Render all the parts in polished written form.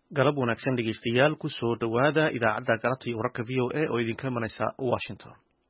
galab wanaagsan dhegeystayaal ku soo dhowaada idaacadda galabta iyo wararka VOA oo idinka imanaysa Washington.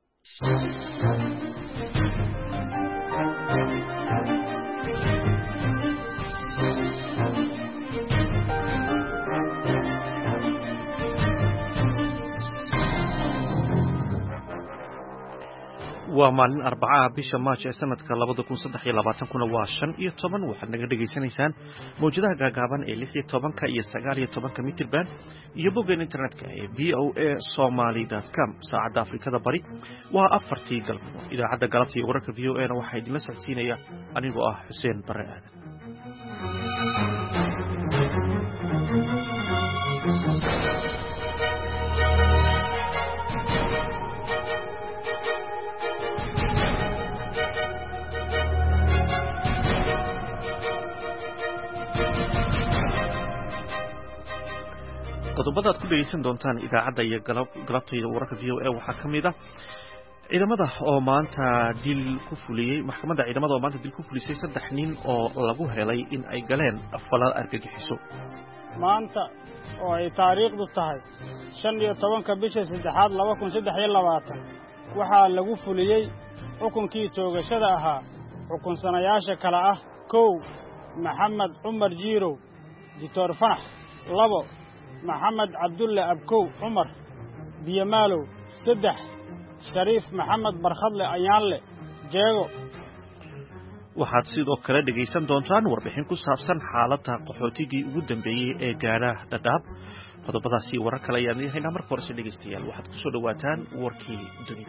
waa maalin Arbaca bisha Maarch ee sanadka 2023 kuna waa 15 waxaad naga dhageysanaysaan mowjadaha gaagaaban ee 16 iyo 19 mitir band iyo boggan internetka ee voasomali.com saacadda Afrikada Bari waa 4tii galabnimo idaacadda galabta iyo wararka VOA-na waxaa idinla socodsiinaya anigoo ah Xuseen Bare Aadan. qodobada aad ku dhegeysan doontaan idaacadda iyo galabtayda wararka VOA waxaa ka mid ah ciidamada oo maanta dil ku fuliyay maxkamadda ciidamada oo maanta dil ku fulisay 3 nin oo lagu helay in ay galeen falal argagixiso. maanta oo ay taariikhdu tahay 15 bisha 3 2023 waxaa lagu fuliyay xukunkii toogashada ahaa xukunsanayaasha kala ah 1 Maxamed Cumar Jiirow Dictor Fanax 2 محمد عبد الله أبكو عمر بيمالو 3 شريف محمد برخضل أيانله جيغو. waxaad sidoo kale dhegeysan doontaan warbixin ku saabsan xaaladda qaxootigii ugu dambeeyay ee gaara Dadaab. qodobadaasi warar kale ayaan leeyahay marka hore dhegeystayaal waxaad ku soo dhawaataan warkii dunida.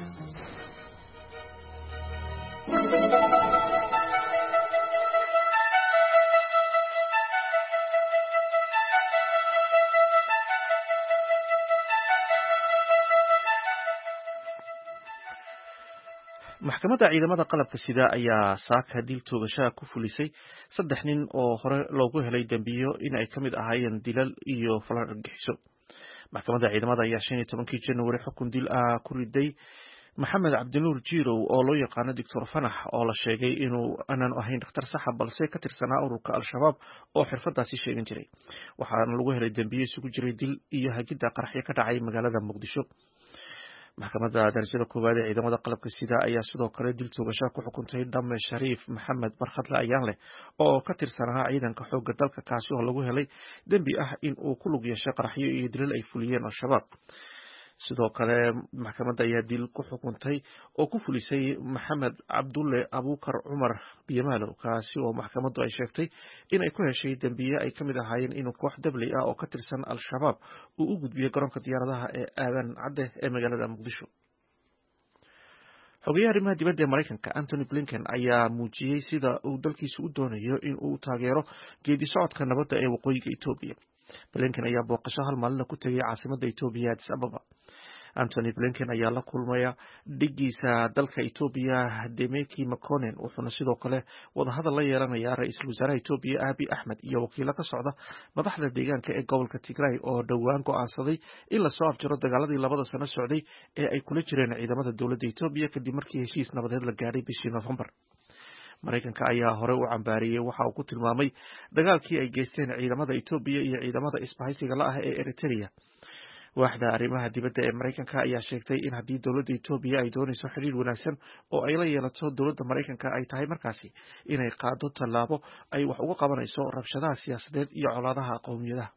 maxkamadda ciidamada qalabka sida ayaa saaka dil toogasho ku fulisay 3 nin oo hore loogu helay dambiyo in ay kamid ahaayeen dilal iyo falal argagixiso. maxkamadda ciidamada ayaa 15 January xukun dil ah ku riday Maxamed Cabdinuur Jiirow oo loo yaqaan Dictor Fanax oo la sheegay inuu aanan ahayn dhakhtar sax ah balse ka tirsanaa ururka Al-Shabaab oo xirfadaasi sheegan jiray. waxaana lagu helay dambiyo isugu jiray dil iyo hagida qaraxyo ka dhacay magaalada Muqdisho. maxkamadda darajada koowaad ee ciidamada qalabka sida ayaa sidoo kale dil toogasho ku xukuntay Dhamme Shariif Maxamed Barkhadle Ayaanle oo ka tirsanaa ciidanka xoogga dalka kaasi oo lagu helay dambi ah in uu ku lug yeeshay qaraxyo iyo dilal ay fuliyeen Al-Shabaab. sidoo kale maxkamadda ayaa dil ku xukuntay oo ku fulisay Maxamed Cabdulle Abuukar Cumar Biyamaalow kaasi oo maxkamaddu ay sheegtay in ay ku heshay dambiye ay kamid ahaayeen inuu koox dabley ah oo ka tirsan Al-Shabaab uu u gudbiyay garoonka diyaaradaha ee Aadan Cadde ee magaalada Muqdisho. xogayaha arrimaha dibadda ee Mareykanka Anthony Blinken ayaa muujiyay sida uu dalkiisu u doonayo in uu taageero geedi socodka nabadda ee waqooyiga Itoobiya. Blinken ayaa booqasho hal maalin ku tagay caasimadda Itoobiya Addis Ababa. Anthony Blinken ayaa la kulmaya dhigiisa dalka Itoobiya Demeki Mekonnen wuxuuna sidoo kale wadahadal la yeelanayaa ra'iisul wasaaraha Itoobiya Abiy Ahmed iyo wakiilo ka socda madaxda deegaanka ee gobolka Tigray oo dhowaan go'aansaday in la soo afjaro dagaaladii 2 sano socday ee ay kula jireen ciidamada dowladda Itoobiya kadib markii heshiis nabadeed la gaaray bishii November. Mareykanka ayaa hore u cambaariyay waxa uu ku tilmaamay dagaalkii ay geysteen ciidamada Itoobiya iyo ciidamada isbahaysiga la ah ee Eritrea. waaxda arrimaha dibadda ee Mareykanka ayaa sheegtay in haddii dowladda Itoobiya ay doonayso xiriir wanaagsan oo ay la yeelato dowladda Mareykanka ay tahay markaasi inay qaado tallaabo ay wax uga qabanayso rabshadaha siyaasadeed iyo colaadaha qowmiyadaha.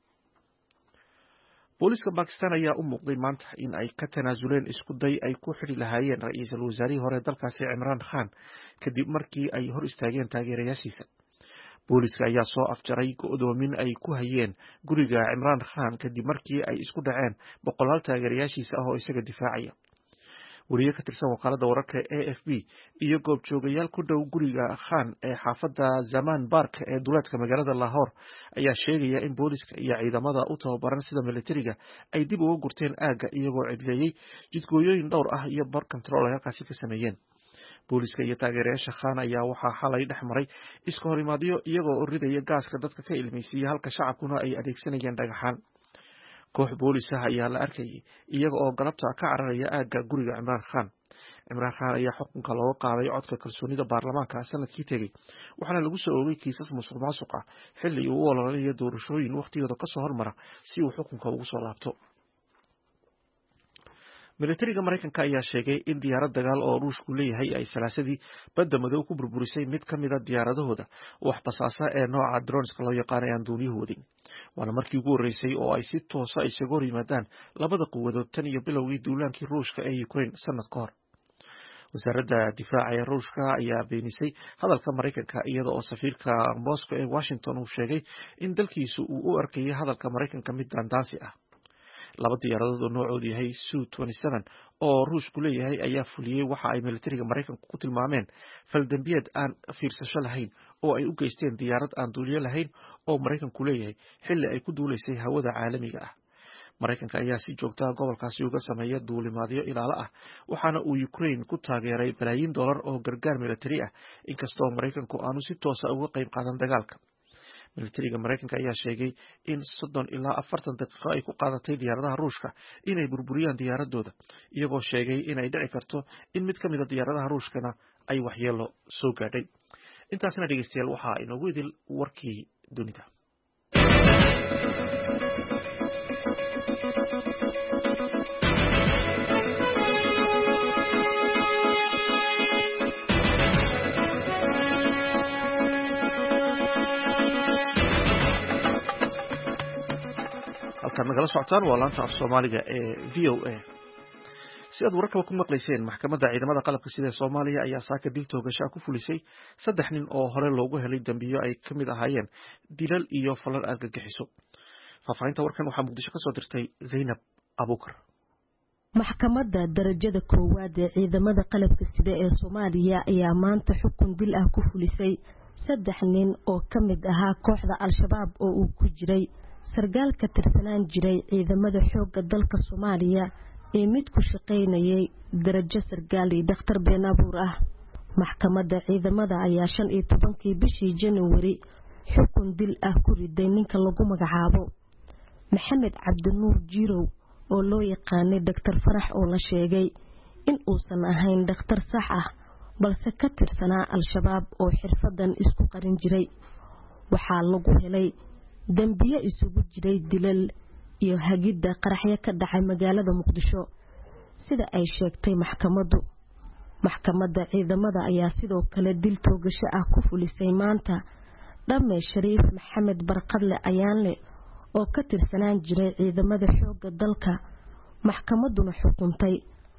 booliska Pakistan ayaa u muuqday maanta in ay ka tanaasuleen isku day ay ku xiri lahaayeen ra'iisul wasaarihii hore dalkaasi Imran Khan kadib markii ay hor istaageen taageerayaashiisa. booliska ayaa soo afjaray go'doomin ay ku hayeen guriga Imran Khan kadib markii ay isku dhaceen boqolaal taageerayaashiisa ah oo isaga difaacaya. wariye ka tirsan wakaaladda wararka AFP iyo goobjoogayaal ku dhow guriga Khan ee xaafadda Zaman Park ee duleedka magaalada Lahore ayaa sheegaya in booliska iyo ciidamada u tababaran sida militariga ay dib uga gurteen aagga iyagoo cidleeyay jidgooyooyin dhowr ah iyo bar control ay halkaasi ka sameeyeen. booliska iyo taageerayaasha Khan ayaa waxaa xalay dhex maray iska horimaadyo iyagoo ridaya gaaska dadka ka ilmeysiiyay halka shacabkuna ay adeegsanayeen dhagaxaan. koox boolis ah ayaa la arkayay iyaga oo galabta ka cararaya aagga guriga Imran Khan. Cimraan Khan ayaa xukunka looga qaaday codka kalsoonida baarlamaanka sanadkii tegey waxaana lagu soo oogay kiisas musuqmaasuq ah xilli uu u ololayo doorashooyin waqtigooda ka soo hormara si uu xukunka ugu soo laabto. Militariga Mareykanka ayaa sheegay in diyaarad dagaal oo Ruushku leeyahay ay salaasadii badda madow ku burburisay mid ka mid ah diyaaradahooda wax basaasa ee nooca droneska loo yaqaan aan duuliyaha wadin. Waana markii ugu horeysay oo ay si toos ah isaga hor yimaadaan labada quwadood tan iyo bilowgii duulaankii Ruushka ee Ukraine sanad ka hor. Wasaaradda difaaca ee Ruushka ayaa beenisay hadalka Mareykanka iyada oo safiirka Moscow ee Washington uu sheegay in dalkiisu uu u arkayay hadalka Mareykanka mid daandaansi ah. Laba diyaaradood oo noocoodu yahay Su-27 oo Ruushku leeyahay ayaa fuliyay waxa ay militariga Mareykanku ku tilmaameen faldambiyeed aan fiirsasho lahayn oo ay u geysteen diyaarad aan duuliye lahayn oo Mareykanku leeyahay xilli ay ku duuleysay hawada caalamiga ah. Mareykanka ayaa si joogto ah gobolkaasi uga sameeya duulimaadyo ilaalo ah waxaana uu Ukraine ku taageeray balaayiin dollar oo gargaar militari ah inkastoo Mareykanku aanu si toos ah uga qayb qaadan dagaalka. Militariga Mareykanka ayaa sheegay in 30 ilaa 40 daqiiqo ay ku qaadatay diyaaradaha Ruushka inay burburiyaan diyaaradooda iyagoo sheegay in ay dhici karto in mid ka mid ah diyaaradaha Ruushkana ay waxyeelo soo gaadhay. Intaasina dhageystayaal waxa inoogu idil warkii dunida. halkaan nagala socotaan waa laanta af Soomaaliga ee VOA. Si aad wararka ku maqlayseen maxkamadda ciidamada qalabka sida Soomaaliya ayaa saaka dil toogasho ku fulisay 3 nin oo hore loogu helay dambiyo ay kamid ahaayeen dilal iyo falal argagixiso. Faafahinta warkan waxaa Muqdisho ka soo dirtay Zainab Abuukar. maxkamadda darajada koowaad ee ciidamada qalabka sida ee Soomaaliya ayaa maanta xukun dil ah ku fulisay 3 nin oo kamid ahaa kooxda Al-Shabaab oo uu ku jiray sargaal ka tirsanaan jiray ciidamada xoogga dalka Soomaaliya ee mid ku shaqeynayay darajo sargaal iyo dhakhtar been abuur ah. maxkamadda ciidamada ayaa 15 bishii January xukun dil ah ku riday ninka lagu magacaabo Maxamed Cabdinuur Jirow oo loo yaqaanay Dr. Farax oo la sheegay in uusan ahayn dhakhtar sax ah balse ka tirsanaa Al-Shabaab oo xirfadan isku qarin jiray. waxaa lagu helay dambiye isugu jiray dilal iyo hagida qaraxyo ka dhacay magaalada Muqdisho sida ay sheegtay maxkamaddu. maxkamadda ciidamada ayaa sidoo kale dil toogasho ah ku fulisay maanta Dhamme Shariif Maxamed Barqadle Ayaanle oo ka tirsanaan jiray ciidamada xoogga dalka. maxkamadduna xukuntay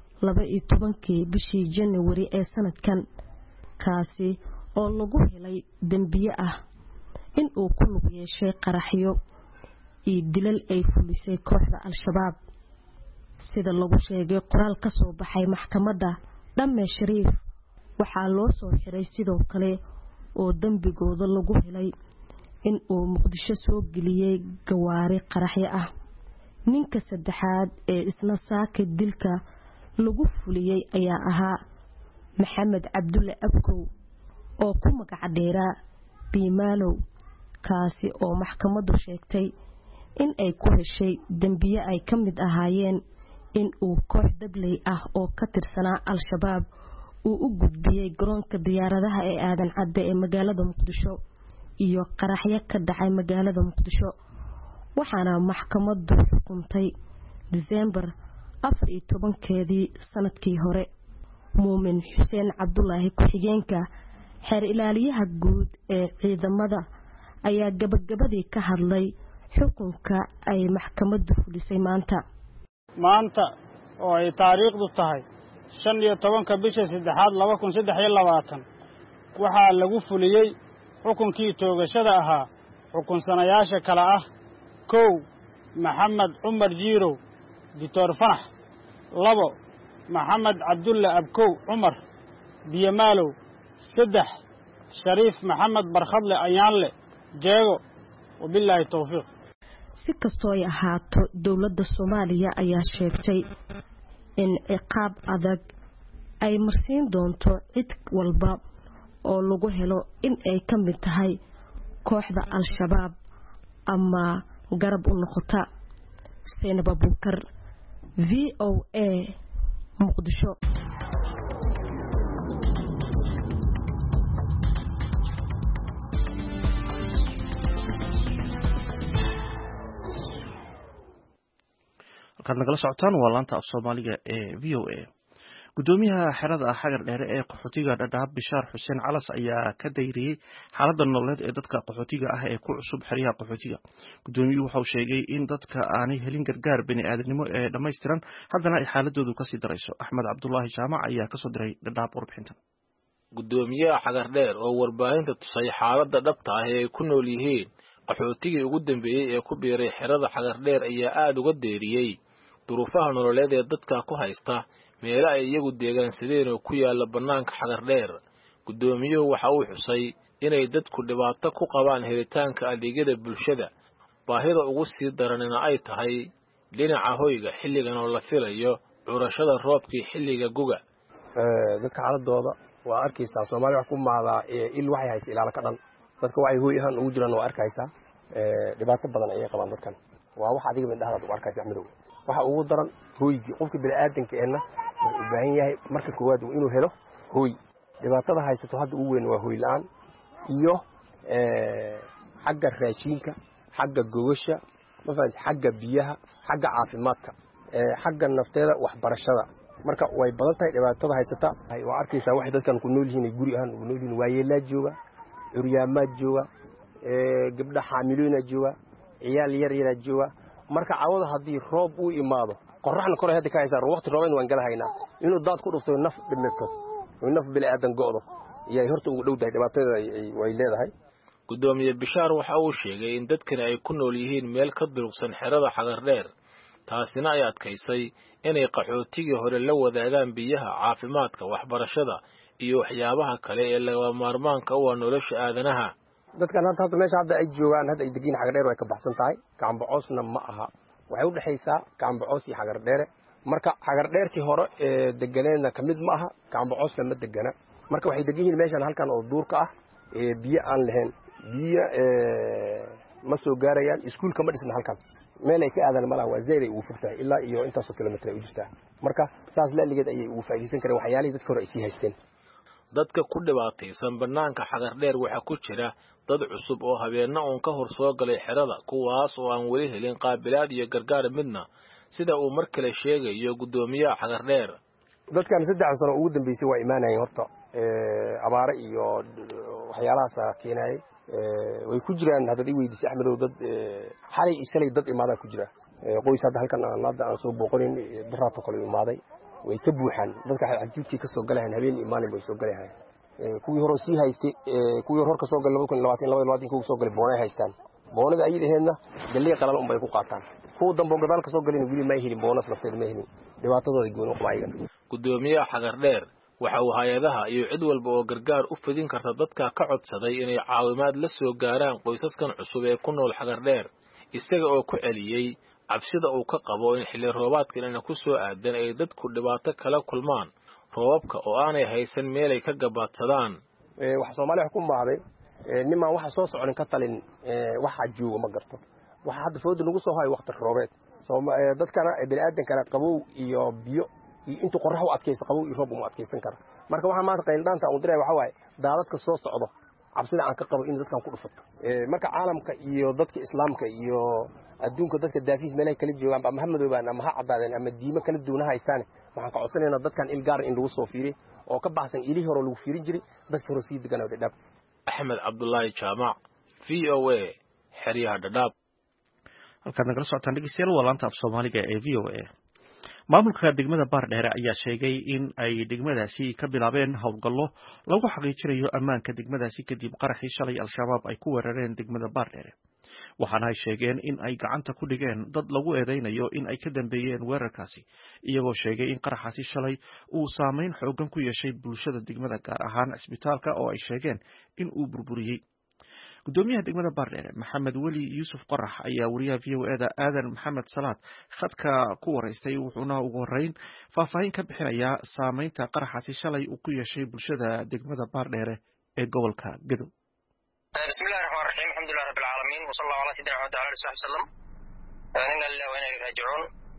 12 bishii January ee sanadkan kaasi oo lagu helay dambiye ah in uu ku lug yeeshay qaraxyo iyo dilal ay fulisay kooxda Al-Shabaab. sida lagu sheegay qoraal ka soo baxay maxkamadda, Dhamme Shariif waxaa loo soo xiray sidoo kale oo dambigooda lagu helay in uu Muqdisho soo geliyay gawaari qaraxyo ah. ninka saddexaad ee isna saaka dilka lagu fuliyay ayaa ahaa Maxamed Cabdulle Abkow oo ku magac dheeraa Biimaalow kaasi oo maxkamaddu sheegtay in ay ku heshay dambiye ay ka mid ahaayeen in uu koox dabley ah oo ka tirsanaa Al-Shabaab uu u gudbiyay garoonka diyaaradaha ee Aadan Cadde ee magaalada Muqdisho iyo qaraxyo ka dhacay magaalada Muqdisho. waxaana maxkamaddu xukuntay December 14 sanadkii hore. Muumin Xuseen Cabdullaahi ku-xigeenka xeer ilaaliyaha guud ee ciidamada ayaa gabagabadii ka hadlay xukunka ay maxkamaddu fulisay maanta oo ay taariikhdu tahay 15 bisha 3 2023 waxaa lagu fuliyay xukunkii toogashada ahaa xukunsanayaasha kala ah 1 Maxamed Cumar Jirow Dr. Farax 2 Maxamed Cabdulle Abkow Cumar Biimaalow 3 Shariif Maxamed Barqadle Ayaanle Jeego wabillahi tawfiiq. si kastoo ay ahaato dawladda Soomaaliya ayaa sheegtay in ciqaab adag ay marsiin doonto cid walba oo lagu helo in ay ka mid tahay kooxda Al-Shabaab ama garab u noqota. Zainab Abuukar, VOA, Muqdisho. markaad nagala socotaan waa laanta af soomaaliga ee v o a gudoomiyaha xerada xagar dheere ee qaxootiga Dhadhaab Bishaar Xuseen Calas ayaa ka dayriyay xaaladda nololeed ee dadka qaxootiga ah ee ku cusub xeryaha qaxootiga. Gudoomiyuhu waxa uu sheegay in dadka aanay helin gargaar bini'aadanimo ee dhammaystiran haddana ay xaaladoodu kasii darayso. Axmed Cabdullaahi Jaamac ayaa kasoo diray Dhadhaab warbixintan. Gudoomiyaha xagar dheer oo warbaahinta tusay xaaladda dhabta ah ee ku nool yihiin qaxootiga ugu dambeeyay ee ku biiray xerada xagar dheer ayaa aad uga deeriyay duruufaha nololeed ee dadka ku haysta meelo ay iyagu deegaansadeen oo ku yaala bannaanka xagar dheer. Gudoomiyuhu waxa uu xusay inay dadku dhibaato ku qabaan helitaanka adeegyada bulshada, baahida ugu sii daranina ay tahay dhinaca hoyga xilligan oo la filayo curashada roobkii xilliga guga. dadka xaaladooda waa arkaysaa Soomaaliya wax ku maadaa il waxay hayso ilaala ka dhan dadka waxay hooy ahaan ugu jiraan waa arkaysaa dhibaato badan ay qabaan dadkan waa wax adiga midhaad u arkaysaa Axmedow waxa ugu daran hooygi qofka bini'aadanka eena wuxuu u baahan yahay marka koowaad inuu helo hooy dhibaatada haysato hadda ugu weyn waa hooy la'aan iyo xagga raashinka xagga gogasha xagga biyaha xagga caafimaadka xagga nafteeda waxbarashada marka way badan tahay dhibaatada haysata waa arkaysaa wax dadkan ku nool yihiin guri ahaan ugu nool yihiin waayeelaa jooga curyaamaad jooga gabdha xaamiloona jooga ciyaal yar yar jooga marka caawada hadii roob uu imaado qorraxna kor hadda ka haysaa waqti roob inuu galahaynaa inuu daad ku dhufto naf dhimato naf bilaadan go'do iyay horta ugu dhowdahay dhibaatada way leedahay. Gudoomiye Bishaar waxa uu sheegay in dadkan ay ku nool yihiin meel ka durugsan xerada xagar dheer taasina ay adkaysay inay qaxootigii hore la wadaagaan biyaha, caafimaadka, waxbarashada iyo waxyaabaha kale ee laga maarmaanka u ah nolosha aadanaha. dadkan hadda meesha hadda ay joogaan hadda ay degan xagar dheer way ka baxsan tahay Kaambocoosna ma aha waxay u dhaxaysaa Kaambocoos iyo xagar dheer marka xagar dheertii hore ee deganeedna kamid ma aha Kaambocoosna ma degana marka waxay degan yihiin meeshan halkan oo duurka ah biyo aan lahayn biyo ma soo gaarayaan iskuulka ma dhisna halkan meel ay ka aadan malaha waa zeeray uu furtay ilaa iyo intaas oo kilomitir ay u jirtaa marka saas la ligeed ayay ugu faa'iideysan kareen waxyaalihii dadka hore ay sii haysteen. dadka ku dhibaataysan bannaanka xagar dheer waxa ku jira dad cusub oo habeenna uun ka hor soo galay xerada kuwaas oo aan weli helin qaabilaad iyo gargaar midna sida uu mar kale sheegayo gudoomiyaha xagar dheer. dadkan 3 sano ugu dambeysay waa imaanayeen horta abaare iyo waxyaalahaas keenay way ku jiraan hadda ay weydiisay Axmedow dad xalay ishalay dad imaada ku jira qoys hadda halkan aan soo booqanin daraato kale imaaday way ka buuxaan dadka xajiibtii ka soo galayaan habeen imaan bay soo galayaan kuwii hore sii haystay kuwii hore ka soo galay 2022 kuwii soo galay boonay haystaan boonada ay leeyahay galay qalal un bay ku qaataan kuwa dambe gadaal ka soo galin wili ma helin boonas lafteed ma helin dhibaatadooda goon u qabaygan. Gudoomiyaha xagar dheer waxa uu hay'adaha iyo cid walba oo gargaar u fidin karta dadka ka codsaday inay caawimaad la soo gaaraan qoysaskan cusub ee ku nool xagar dheer isaga oo ku celiyay cabsida uu ka qabo in xilli roobaadkan ku soo aadan ay dadku dhibaato kala kulmaan roobabka oo aanay haysan meel ay ka gabaadsadaan. wax Soomaaliya ku maaday niman waxa soo socon ka talin waxa jooga ma garto waxa hadda foodo lagu soo hay waqti roobeed dadkana bini'aadankana qabow iyo biyo inta qorrax u adkaysan qabow iyo roob u adkaysan kara marka waxa maanta qayldhaanta uu diray waxa waay daadadka soo socdo cabsida aan ka qabo in dadkan ku dhufato marka caalamka iyo dadka islaamka iyo adduunka dadka daafiis meelay kala joogaan ba Maxamedow baan ama ha cadaadeen ama diimo kala duwan haystaan waxaan ka codsanaynaa dadkan il gaar in lagu soo fiiriyo oo ka baxsan ilii hore lagu fiirin jiray dadka hore sii deganaa Dhadhaab. Axmed Cabdullaahi Jaamac VOA xeryaha Dhadhaab. halkaad nagala socotaan dhegeystayaal waa laanta af Soomaaliga ee VOA. maamulka degmada Baardheere ayaa sheegay in ay degmadaasi ka bilaabeen howlgallo lagu xaqiijinayo ammaanka degmadaasi kadib qaraxii shalay al-shabaab ay ku weerareen degmada Baardheere waxaana ay sheegeen in ay gacanta ku dhigeen dad lagu eedeynayo in ay ka dambeeyeen weerarkaasi iyagoo sheegay in qaraxaasi shalay uu saameyn xoogan ku yeeshay bulshada degmada gaar ahaan isbitaalka oo ay sheegeen in uu burburiyey. gudoomiyaha degmada Baardheere Maxamed Weli Yuusuf Qorax ayaa wariyaha VOA-da Aadan Maxamed Salaad khadka ku wareystay wuxuuna ugu horeyn faahfaahin ka bixinayaa saameynta qaraxaasi shalay uu ku yeeshay bulshada degmada Baardheere ee gobolka Gadow. bismillahir rahmaanir rahiim alxamdulillahi rabbil aalamiin wa sallallahu ala sayyidina Muhammad wa ala alihi wa sallam inna lillahi wa inna ilayhi raaji'uun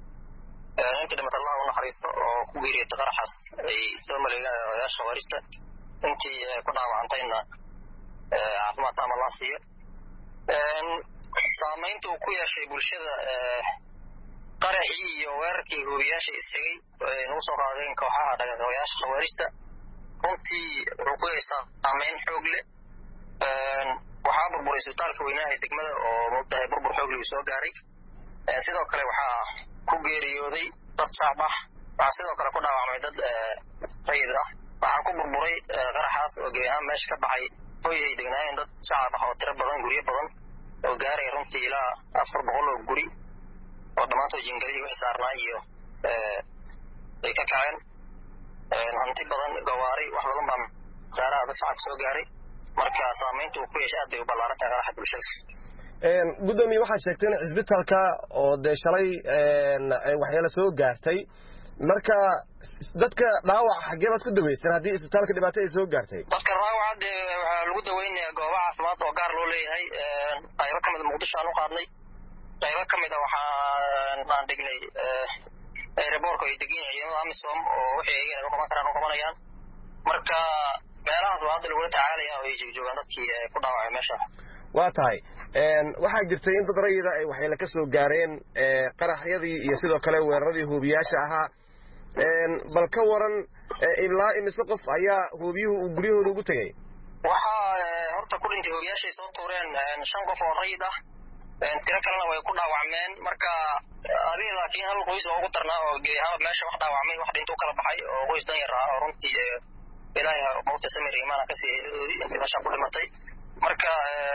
inta dhimata Allah u naxariisto oo ku geeriyay qaraxaas ay soo maleeyeen odayaasha warista intii ku dhaawacantayna caafimaad ama la siiyo saameynta uu ku yeeshay bulshada qaraxii iyo weerarkii hubiyaasha isagay nagu soo qaadeen kooxaha dhaqaaqayaasha khawaarijta runtii wuxuu ku yeeshaa saameyn xoog leh waxaa burburay isbitaalka weynaha ee degmada oo moogtahay burbur xoog leh soo gaaray sidoo kale waxaa ku geeriyooday dad shacab ah waxaa sidoo kale ku dhaawacmay dad rayid ah waxaa ku burburay qaraxaas oo gebi ahaan meesha ka baxay hoy ay degnaayeen dad shacab ah oo tiro badan guryo badan oo gaaray runtii ilaa 400 oo guri oo dhammaantood jingadii wixii saarnaa iyo ay ka kaceen hanti badan gawaari wax badan baa saaraha dad shacab soo gaaray marka saameyntu uu ku yeeshay aad bay u ballaaran tahay qaraxa bulshada gudoomiye waxaad sheegtay in cisbitaalka oo dee shalay waxyaalo soo gaartay marka dadka dhaawac xaggee baad ku daweyseen haddii isbitaalka dhibaato ay soo gaartay dadka dhaawaca dee waxaa lagu daweynayaa goobo caafimaad oo gaar loo leeyahay qaybo ka mid a muqdisho aan u qaadnay qaybo ka mid a waxaan dhignay aeroboorka ay degan yihiin ciidamada amisom oo wixii ayagana u qaban karaan u qabanayaan marka meelahaas waa hadda lagula tacaalaya oo ay joogaan dadkii ku dhaawacay meesha waa tahay waxaa jirtay in dad rayida ay waxyeelo ka soo gaareen qaraxyadii iyo sidoo kale weeraradii hubiyaasha ahaa bal ka waran ilaa imise qof ayaa hubiyuhu uu guryahooda ugu tegey waxaa horta ku dhintay hubiyaashay soo tuureen 5 qof oo rayid ah tiro kalena way ku dhaawacmeen marka adiga laakiin hal qoys oo ugu darnaa oo gebi ahaan meesha wax dhaawacmay wax dhintuu kala baxay oo qoys dan yar ah oo runtii ilaahay mawta samir iimaana kasii intii meesha ku dhimatay marka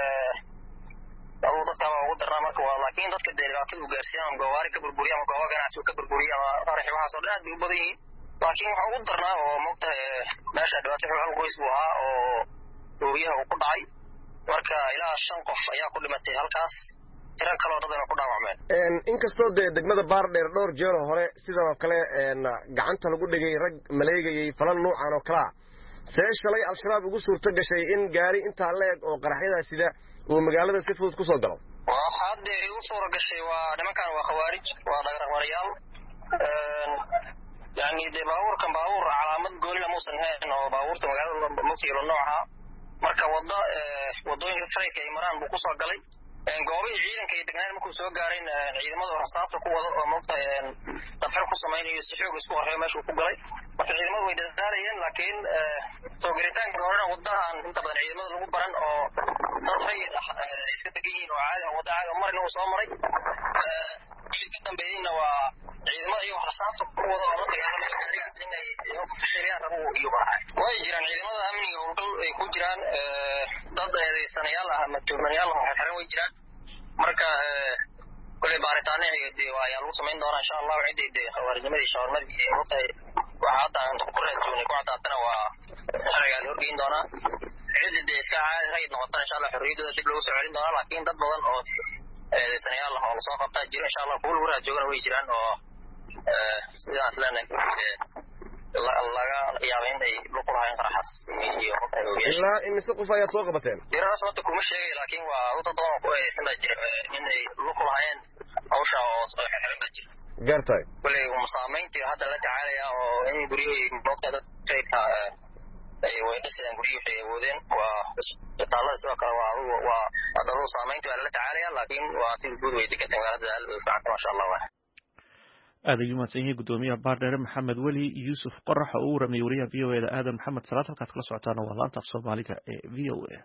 aduu dadka waa ugu darnaa marka waa laakiin dadka dee dhibaatada u gaarsiiyaan ama gawaari ka burburiya ama goobo ganacsi ka burburiya ama qaraxi waxaas oo dhan aad bay u badan yihiin laakiin waxaa ugu darnaa oo moogtahay meesha dhibaato hal qoys buu ahaa oo hubiyaha uu ku dhacay marka ilaa 5 qof ayaa ku dhimatay halkaas tiro kaloo dadana ku dhaawacmeen inkastoo dee degmada baardheer dhowr jeer hore sidan oo kale gacanta lagu dhigay rag maleegayay falan noocan oo kalea see shalay al-shabaab ugu suurto gashay in gaari intaa leeg oo qaraxyadaa sida uu magaalada si fudud ku soo galo waxa hadda igu suura gashay waa nimankan waa khawaarij waa dhaqaaqayaal yani dee baabuurkan baabuur calaamad gooni muusan hayn oo baabuurta magaalada mugtiilo nooca marka wadooyinka sareyka ay maraan buu ku soo galay goobihii ciidanka ay degnaan markuu soo gaarayn ciidamada rasaasta ku wada oo moogtahay dafar ku samaynayo si xoog isku qarxay meeshuu ku galay marka ciidamadu way dadaalayeen laakiin soo gelitaanka horena wadahan inta badan ciidamada lagu baran oo dad rayid ah iska degan yihiin oo caadi wada caadi marna uu soo maray ka dambeeyayna waa ciidamada iyo rasaasta ku wada oo dagaalamaya inay fashiliyaan rabo iyo baahay way jiraan ciidamada amniga howlgal ay ku jiraan dad eedeysanayaal ah ama tuumanayaal ah xiran way jiraan marka kulli baaritaano iyo ayaa lagu samayn doonaa insha Allah ciideed khawaarijnimadii shawarmadii ee waqti waxa hadda aan ku raadinay ku cadaatana waa xarigaan horgeyn doonaa ciideed iska caadi rayd noqotaan insha Allah xorriyadooda dib loogu soo celin doonaa laakiin dad badan oo eedeysanayaal ah oo la soo qabtaa jira insha Allah kuwa waraad joogana way jiraan oo sidaas leenahay laga yaabay in ay luqul hayaan qaraxas iyo ilaa imise qof ayaa soo qabateen diraas wada kuma sheegay laakiin waa dad badan oo eedeysan jira in ay luqul hayaan hawsha oo soo xiran jira gartay kulay saameyntii hadda la tacaalaya oo in guriyada moogta dad qaybka ay way dhisayaan guriyada ay awoodeen waa isbitaalada sidoo kale waa dad saameyntii la tacaalaya laakiin waa si guud way degan magaalada masha Allah aad ayuu mahadsan yahay gudoomiyaha baardheere maxamed weli yuusuf qorax oo u waramay wariyaha v o e da aadan maxamed salaad halkaad kala socotaana waa laanta af soomaaliga ee v o e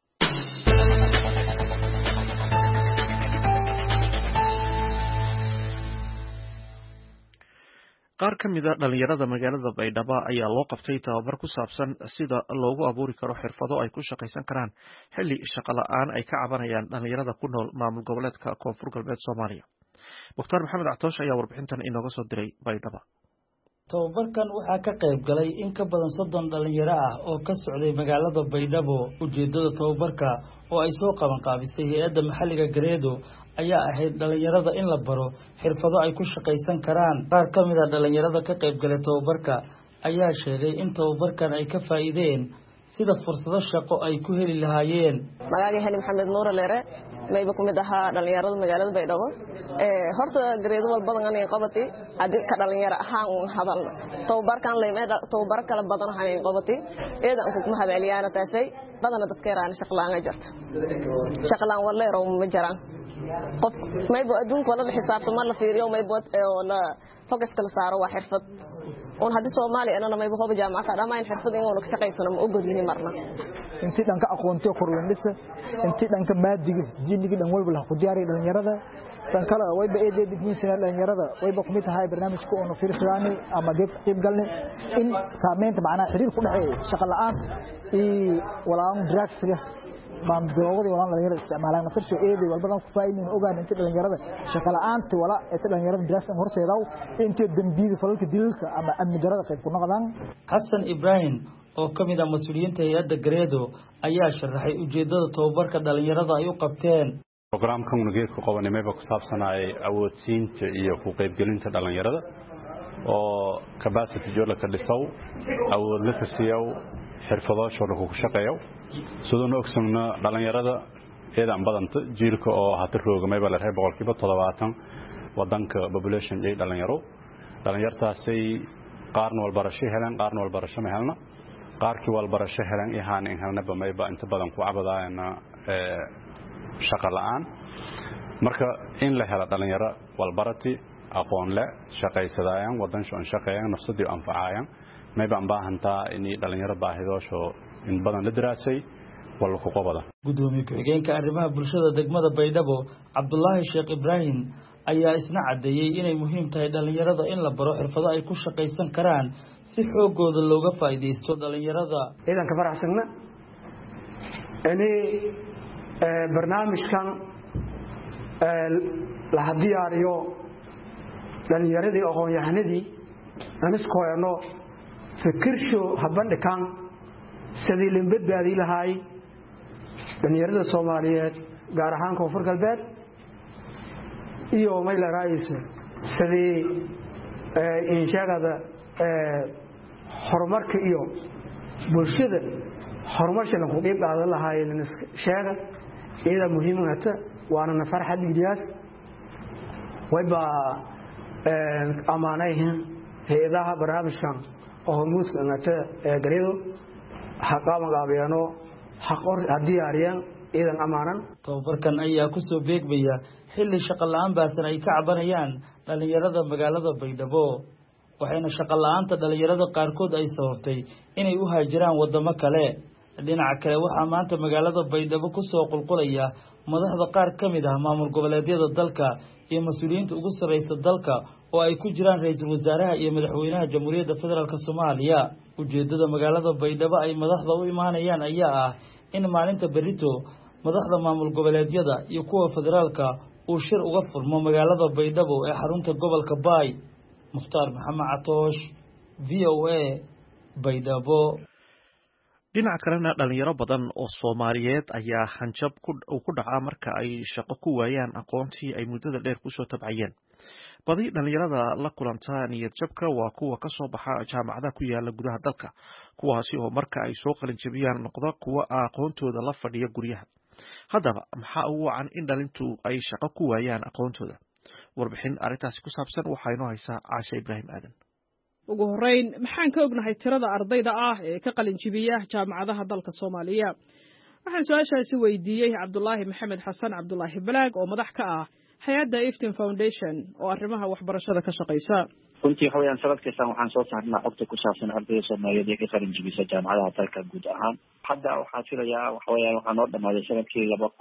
qaar ka mid a dhalinyarada magaalada baydhabo ayaa loo qabtay tababar ku saabsan sida loogu abuuri karo xirfado ay ku shaqaysan karaan xilli shaqo la'aan ay ka cabanayaan dhalinyarada ku nool maamul goboleedka koonfur galbeed Soomaaliya. Mukhtaar Maxamed Actoosh ayaa warbixintan inooga soo diray Baydhabo. tababarkan waxaa ka qayb galay in ka badan 30 dhalinyaro ah oo ka socday magaalada Baydhabo. Ujeedada tababarka oo ay soo qaban qaabisay hay'adda maxalliga Gareedo ayaa ahayd dhalinyarada in la baro xirfado ay ku shaqaysan karaan. Qaar ka mid ah dhalinyarada ka qayb galay tababarka ayaa sheegay in tababarkan ay ka faa'iideen sida fursado shaqo ay ku heli lahaayeen. Magacayga Halim Maxamed Nuur Leere mayba ku mid ahaa dhalinyarada magaalada Baydhabo. Horta Gareedo wal badan aan qabatay hadii ka dhalinyaro ahaan u hadalna tababarkan leeyahay tababar kala badan aan qabatay eedan ku mahadceliyana taasay badan dadka yaraan shaqo la'aan jirta shaqo la'aan waleero ma jiraan qof maybo adduunka wala xisaabto ma la fiiriyo maybo la focus kala saaro waa xirfad oo hadii Soomaali ana maybo hoob jaamacad ka dhamaan xirfad in uu ka shaqeysano ma ogolini marna intii dhanka aqoontiyo korwendhisa intii dhanka maadiga jinniga dhan walba la ku diyaariyo dhalinyarada tan kale wayba eedeed digniinsan dhalinyarada wayba ku mid tahay barnaamijka oo fiirsadaani ama qayb galne in saameynta macnaha xiriir ku dhaxeeyo shaqo la'aanta iyo walaan drugsga baan doogada walaan dhalinyarada isticmaalaan nafirso eedeed walbadan ku faa'iideen ogaan intii dhalinyarada shaqo la'aanta wala ee dhalinyarada drugs horseedaw intii dambiida falalka dilka ama amni darada qayb ku noqdaan Xasan Ibrahim oo kamid ah mas'uuliyiinta hay'adda Gareedo ayaa sharaxay ujeedada tababarka dhalinyarada ay u qabteen programkan unugeedka qabanimada ku saabsanay awoodsiinta iyo ku qaybgelinta dhalinyarada oo capacity jola ka dhisaw awood la fasiyow xirfadooshooda ku shaqeeyo sidoo ogsana dhalinyarada eedan badanta jiilka oo hata roogamay la reeb 70% wadanka population ee dhalinyartaasay qaarna wal barasho helaan qaarna wal barasho ma helna qaarkii wal barasho helaan ihaan in helnaba mayba inta badan ku cabadaayna shaqo la'aan marka in la helo dhalinyaro walbarati aqoon leh shaqaysadayaan wadan soo shaqeeyaan nafsadii anfacayaan mayba baahantaa in dhalinyaro baahidoosho in badan la daraasay wala ku qabada gudoomiye ku-xigeenka arrimaha bulshada degmada Baydhabo Cabdullaahi Sheekh Ibrahim ayaa isna cadeeyay inay muhiim tahay dhalinyarada in la baro xirfado ay ku shaqaysan karaan si xoogooda looga faa'iideysto dhalinyarada idanka faraxsana barnaamijkan la diyaariyo dhalinyaradii aqoon-yahanadii aniskooyano fikirsho habandhikan sidii la badbaadi lahaay dhalinyarada Soomaaliyeed gaar ahaan Koonfur Galbeed iyo mayla raayis sidii inshaqada horumarka iyo bulshada horumarka ku qeyb qaadan lahaayeen sheega iyada muhiim ah waana farxad idiyaas wayba amaanayeen hay'adaha barnaamijkan oo muuska ngata Gareedo xaqama gaabiyano xaqor diyaariyaan idan amaanan tababarkan ayaa ku soo beegmaya xilli shaqo la'aan baasan ay ka cabanayaan dhalinyarada magaalada Baydhabo waxayna shaqo la'aanta dhalinyarada qaarkood ay sababtay inay u haajiraan wadamo kale dhinaca kale waxaa maanta magaalada Baydhabo ku soo qulqulaya madaxda qaar kamid ah maamul goboleedyada dalka iyo mas'uuliyiinta ugu sareysa dalka oo ay ku jiraan ra'iisul wasaaraha iyo madaxweynaha Jamhuuriyadda Federaalka Soomaaliya ujeedada magaalada Baydhabo ay madaxda u imaanayaan ayaa ah in maalinta berito madaxda maamul goboleedyada iyo kuwa federaalka uu shir uga furmo magaalada Baydhabo ee xarunta gobolka Baay Muxtaar Maxamed Catoosh VOA Baydhabo dhinaca kalena dhalinyaro badan oo Soomaaliyeed ayaa hanjab ku dhaca marka ay shaqo ku waayaan aqoontii ay muddada dheer ku soo tabcayeen badi dhalinyarada la kulanta niyad jabka waa kuwa ka soo baxa jaamacadaha ku yaala gudaha dalka kuwaasi oo marka ay soo qalin jabiyaan noqda kuwa aqoontooda la fadhiya guryaha haddaba maxaa ugu wacan in dhalintu ay shaqo ku waayaan aqoontooda warbixin arrintaasi ku saabsan waxaa inoo haysaa Caasha Ibraahim Aadan ugu horeyn maxaan ka ognahay tirada ardayda ah ee ka qalin jabiya jaamacadaha dalka Soomaaliya waxaan su'aashaasi weydiiyay Cabdullaahi Maxamed Xasan Cabdullaahi Balaag oo madax ka ah hay'adda Iftin Foundation oo arrimaha waxbarashada ka shaqeysa runtii haween sanadkiisan waxaan soo saarnaa xogta ku saabsan ardayda Soomaaliyeed ee ka qalin jabisa jaamacadaha dalka guud ahaan hadda waxaan filayaa waxaan noo dhamaaday sanadkii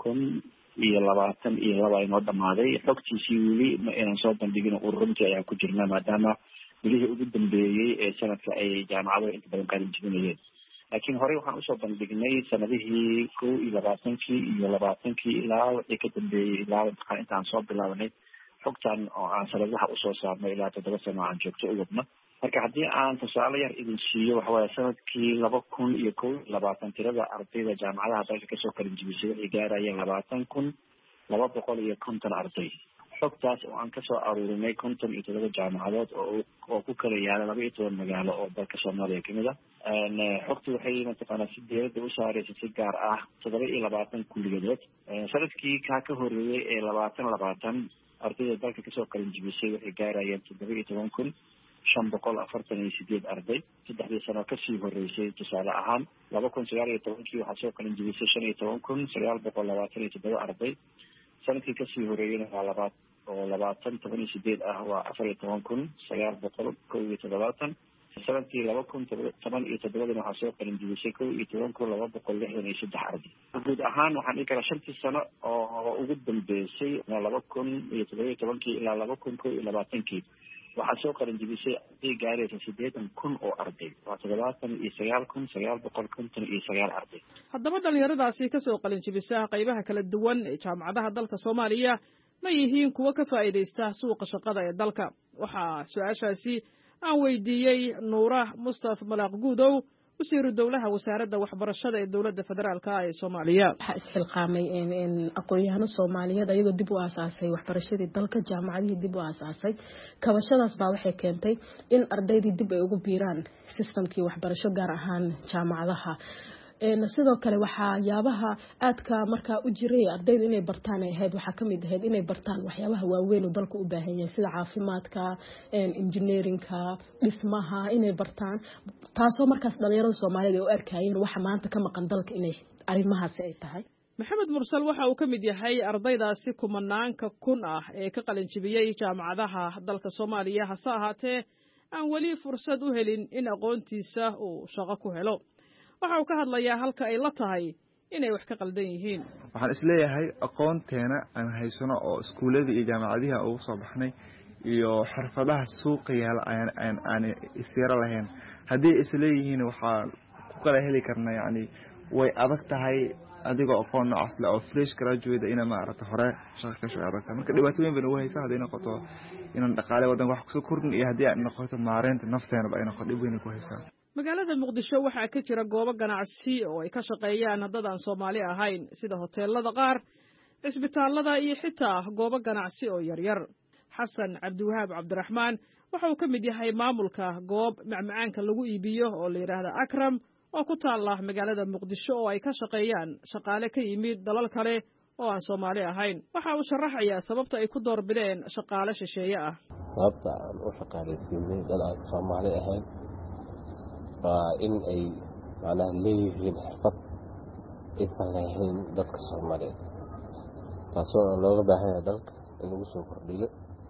2022 inoo dhamaaday xogtiisii weli ma aynan soo bandhigin runtii ayaan ku jirnaa maadaama bilihii ugu dambeeyay ee sanadka ay jaamacadaha inta badan qalin jabinayeen laakiin horey waxaan usoo bandhignay sanadihii 2020 iyo 2020 ilaa wixii ka dambeeyay ilaa intaan soo bilaabanay xogtan oo aan sanadaha usoo saarnay ilaa 7 sano aan joogto u wadno marka haddii aan tusaale yar idin siiyo waxawaaye sanadkii 2021 tirada ardayda jaamacadaha dalka kasoo qalin jabisay waxay gaarayeen 20,250 arday xogtaas oo aan kasoo aruurinay 57 jaamacadood oo ku kala yaala 12 magaalo oo dalka Soomaaliya kamid ah xogtu waxay mataqaanaa si dheerada u saaraysa si gaar ah 27 kulliyadood sanadkii ka horeeyay ee 2020 ardayda dalka kasoo qalin jabisay waxay gaarayeen 17,548 arday saddexdii sano kasii horeysay tusaale ahaan 2019 waxaa soo qalin jabisay 15,927 arday sanadkii kasii horeeyeyna waa 2018 waa 14,970 sanadkii 2017 waxaa soo qalinjibisay 11,263 arday. guud ahaan waxaan dhihi karaa 5 sano oo ugu dambeysay 2017 ilaa 2020 waxaa soo qalinjibisay arday gaaraysa 80,000 oo arday, waa 79,959 arday. haddaba dhalinyaradaasi kasoo qalinjibisa qaybaha kala duwan ee jaamacadaha dalka Soomaaliya ma yihiin kuwa ka faa'iideysta suuqa shaqada ee dalka? waxaa su-aashaasi aan weydiiyey Nuura Mustafa Malaaq Guudow, wasiiru dowlaha wasaaradda waxbarashada ee dowladda federaalka ee Soomaaliya. waxaa isxilqaamay aqoon-yahano Soomaaliyeed ayagoo dib u aasaasay waxbarashadii dalka, jaamacadihii dib u aasaasay. kabashadaas baa waxay keentay in ardaydii dib ay ugu biiraan systemkii waxbarasho, gaar ahaan jaamacadaha. sidoo kale waxaa yaabaha aadka markaa u jiray ardaydu inay bartaan ay ahayd, waxaa kamid ahayd inay bartaan waxyaabaha waaweyn oo dalka u baahan yahay sida caafimaadka, engineerinka, dhismaha inay bartaan, taasoo markaas dhalinyarada Soomaaliyeed ay u arkayeen waxa maanta ka maqan dalka inay arrimahaasi ay tahay. Maxamed Mursal waxa uu ka mid yahay ardaydaasi kumanaanka kun ah ee ka qalin jibiyay jaamacadaha dalka Soomaaliya, hase ahaatee aan weli fursad u helin in aqoontiisa uu shaqo ku helo. waxa uu ka hadlayaa halka ay la tahay inay wax ka qaldan yihiin. waxaan isleeyahay aqoonteena aan haysano oo iskuuladii iyo jaamacadaha ugu soo baxnay iyo xirfadaha suuqa yaala aan isyara lahayn, haddii isleeyihiin waxaa ku kala heli karna, yani way adag tahay adigoo aqoon noocaas leh oo fresh graduate ina maarata hore shaqo ka shaqeeyo adagta. marka dhibaatooyin badan way haysaa, haddii noqoto inaan dhaqaale wadan wax kusoo kordhin iyo haddii ay noqoto maareynta nafteena ba ay noqoto dhib weyn ku haysaa. magaalada Muqdisho waxaa ka jira goobo ganacsi oo ay ka shaqeeyaan dad aan Soomaali ahayn, sida hoteelada qaar, isbitaalada iyo xitaa goobo ganacsi oo yaryar. Xasan Cabdiwahaab Cabdiraxmaan waxa uu ka mid yahay maamulka goob macmacaanka lagu iibiyo oo la yiraahdo Akram oo ku taala magaalada Muqdisho oo ay ka shaqeeyaan shaqaale ka yimid dalal kale oo aan Soomaali ahayn. waxa uu sharaxayaa sababta ay ku doorbideen shaqaale shisheeye ah. sababta aan u shaqaaleysiinay dad aan Soomaali ahayn waa in ay macnaha leeyihiin xirfad aysan lahayn dadka Soomaaliyeed, taasoo looga baahan yahay dalka in lagu soo kordhiyo.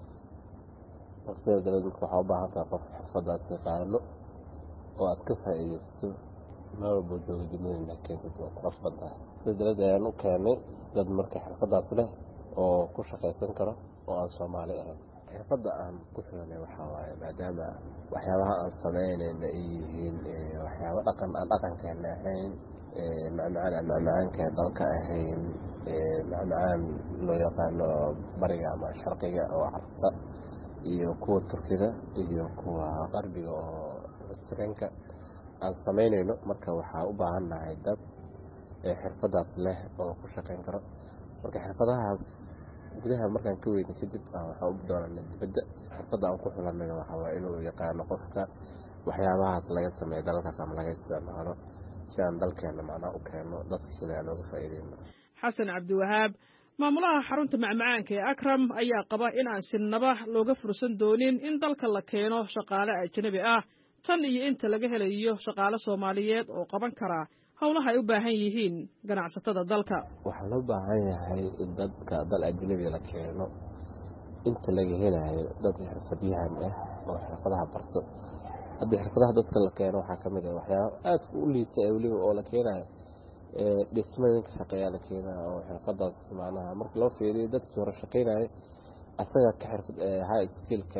waqtiga dalka waxaa u baahan tahay qof xirfadaas yaqaano oo aad ka faa'iidaysato meel walba jooga dunida keentid oo qasban tahay. sida dalada ayaan u keenay dad marka xirfadaas leh oo ku shaqaysan karo oo aan Soomaali ahayn. xirfadda aan ku xiranay waxaa waaye maadaama waxyaabaha aan samaynayna ay yihiin waxyaabo dhaqan aan dhaqankeena ahayn, macmacaanka dalka ahayn, macmacaan loo yaqaano bariga ama sharqiga oo carabta iyo kuwa Turkida iyo kuwa qarbiga oo Westernka aan samaynayno. marka waxaa u baahannahay dad xirfadaas leh oo ku shaqayn karo. marka xirfadahaas gudaha markaan ka weynay kadib waxaan u doonanay dibadda. xirfadda aan ku xulanay waxaa waaye inuu yaqaano qofka waxyaabahaas laga sameeyo dalkaas ama laga isticmaalo si aan dalkeena macnaha u keeno dadka kale aan uga faa'iideyno. Xasan Cabdiwahaab, maamulaha xarunta macmacaanka ee Akram, ayaa qaba in aan sinaba looga fursan doonin in dalka la keeno shaqaale ajnabi ah tan iyo inta laga helayo shaqaale Soomaaliyeed oo qaban kara howlaha ay u baahan yihiin ganacsatada dalka. waxaa loo baahan yahay in dadka dal ajnabi la keeno inta laga helayo dad xirfadyahan ah oo xirfadaha barto. haddii xirfadaha dadka la keeno waxaa kamid ah waxyaabo aad u liita ee weliba oo la keenayo dhismooyinka shaqeeya la keenayo oo xirfadaas macnaha marka loo fiiriyo dadkii hore shaqeynaya asaga ka xirfad high skillka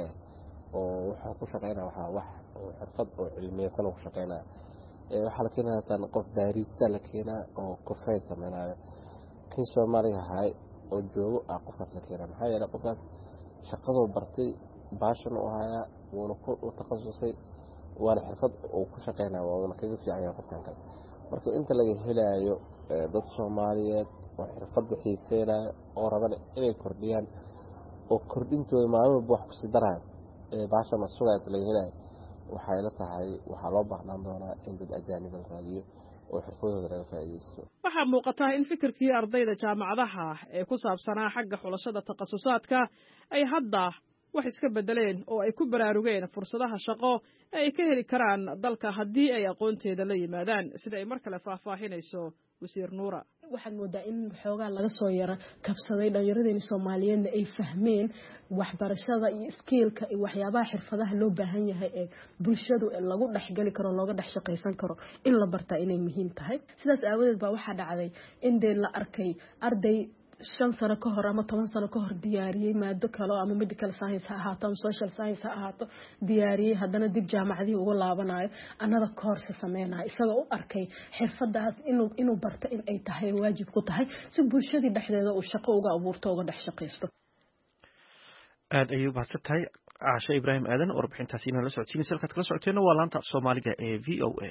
oo waxa ku shaqeynaya waxaa wax oo xirfad oo cilmiyeysan ku shaqeynaya. waxaa la keenaya tan qof baarista la keenaa oo kofay sameynaya kii Soomaaliga ahay oo joogo qofkaas la keenaa. maxaa yeelay qofkaas shaqadoo bartay baashan u haya wuuna ku takhasusay waana xirfad oo ku shaqeynaya waana kaga fiican yahay qofkan kale. marka inta laga helayo dad Soomaaliyeed oo xirfad xiiseynaya oo rabaan inay kordhiyaan oo kordhintooda maalin walba wax ku sii daraan baashan suuqaad laga helayo, waxay la tahay waxaa loo baahnaan doonaa in dad ajaanib la raadiyo oo xirfadooda laga faa'iideysto. waxaa muuqata in fikirkii ardayda jaamacadaha ee ku saabsanaa xagga xulashada takhasusaadka ay hadda wax iska bedeleen oo ay ku baraarugeen fursadaha shaqo ee ay ka heli karaan dalka haddii ay aqoonteeda la yimaadaan, sida ay mar kale faahfaahinayso wasiir Nuura. waxaad moodaa in xoogaa laga soo yara kabsaday dhallinyaradeenii Soomaaliyeedna ay fahmeen waxbarashada iyo skiilka iyo waxyaabaha xirfadaha loo baahan yahay ee bulshadu lagu dhaxgali karo looga dhex shaqaysan karo in la bartaa inay muhiim tahay sidaas aawadeed baa waxaa dhacday in dee la arkay arday 5 sano ka hor ama 10 sano ka hor diyaariyay maado kale ama medical science ha ahaato ama social science ha ahaato diyaariyay haddana dib jaamacadii uga laabanayo another course sameeyay isagoo u arkay xirfadaas inuu barto in ay tahay waajib ku tahay si bulshadii dhexdeeda uu shaqo uga abuurto uga dhex shaqaysto aad ayuu mahadsantahay Caasha Ibraahim Aadan oo warbixintaasi inala socodsiinaysa halkaad kala socoteena waa laanta Soomaaliga ee VOA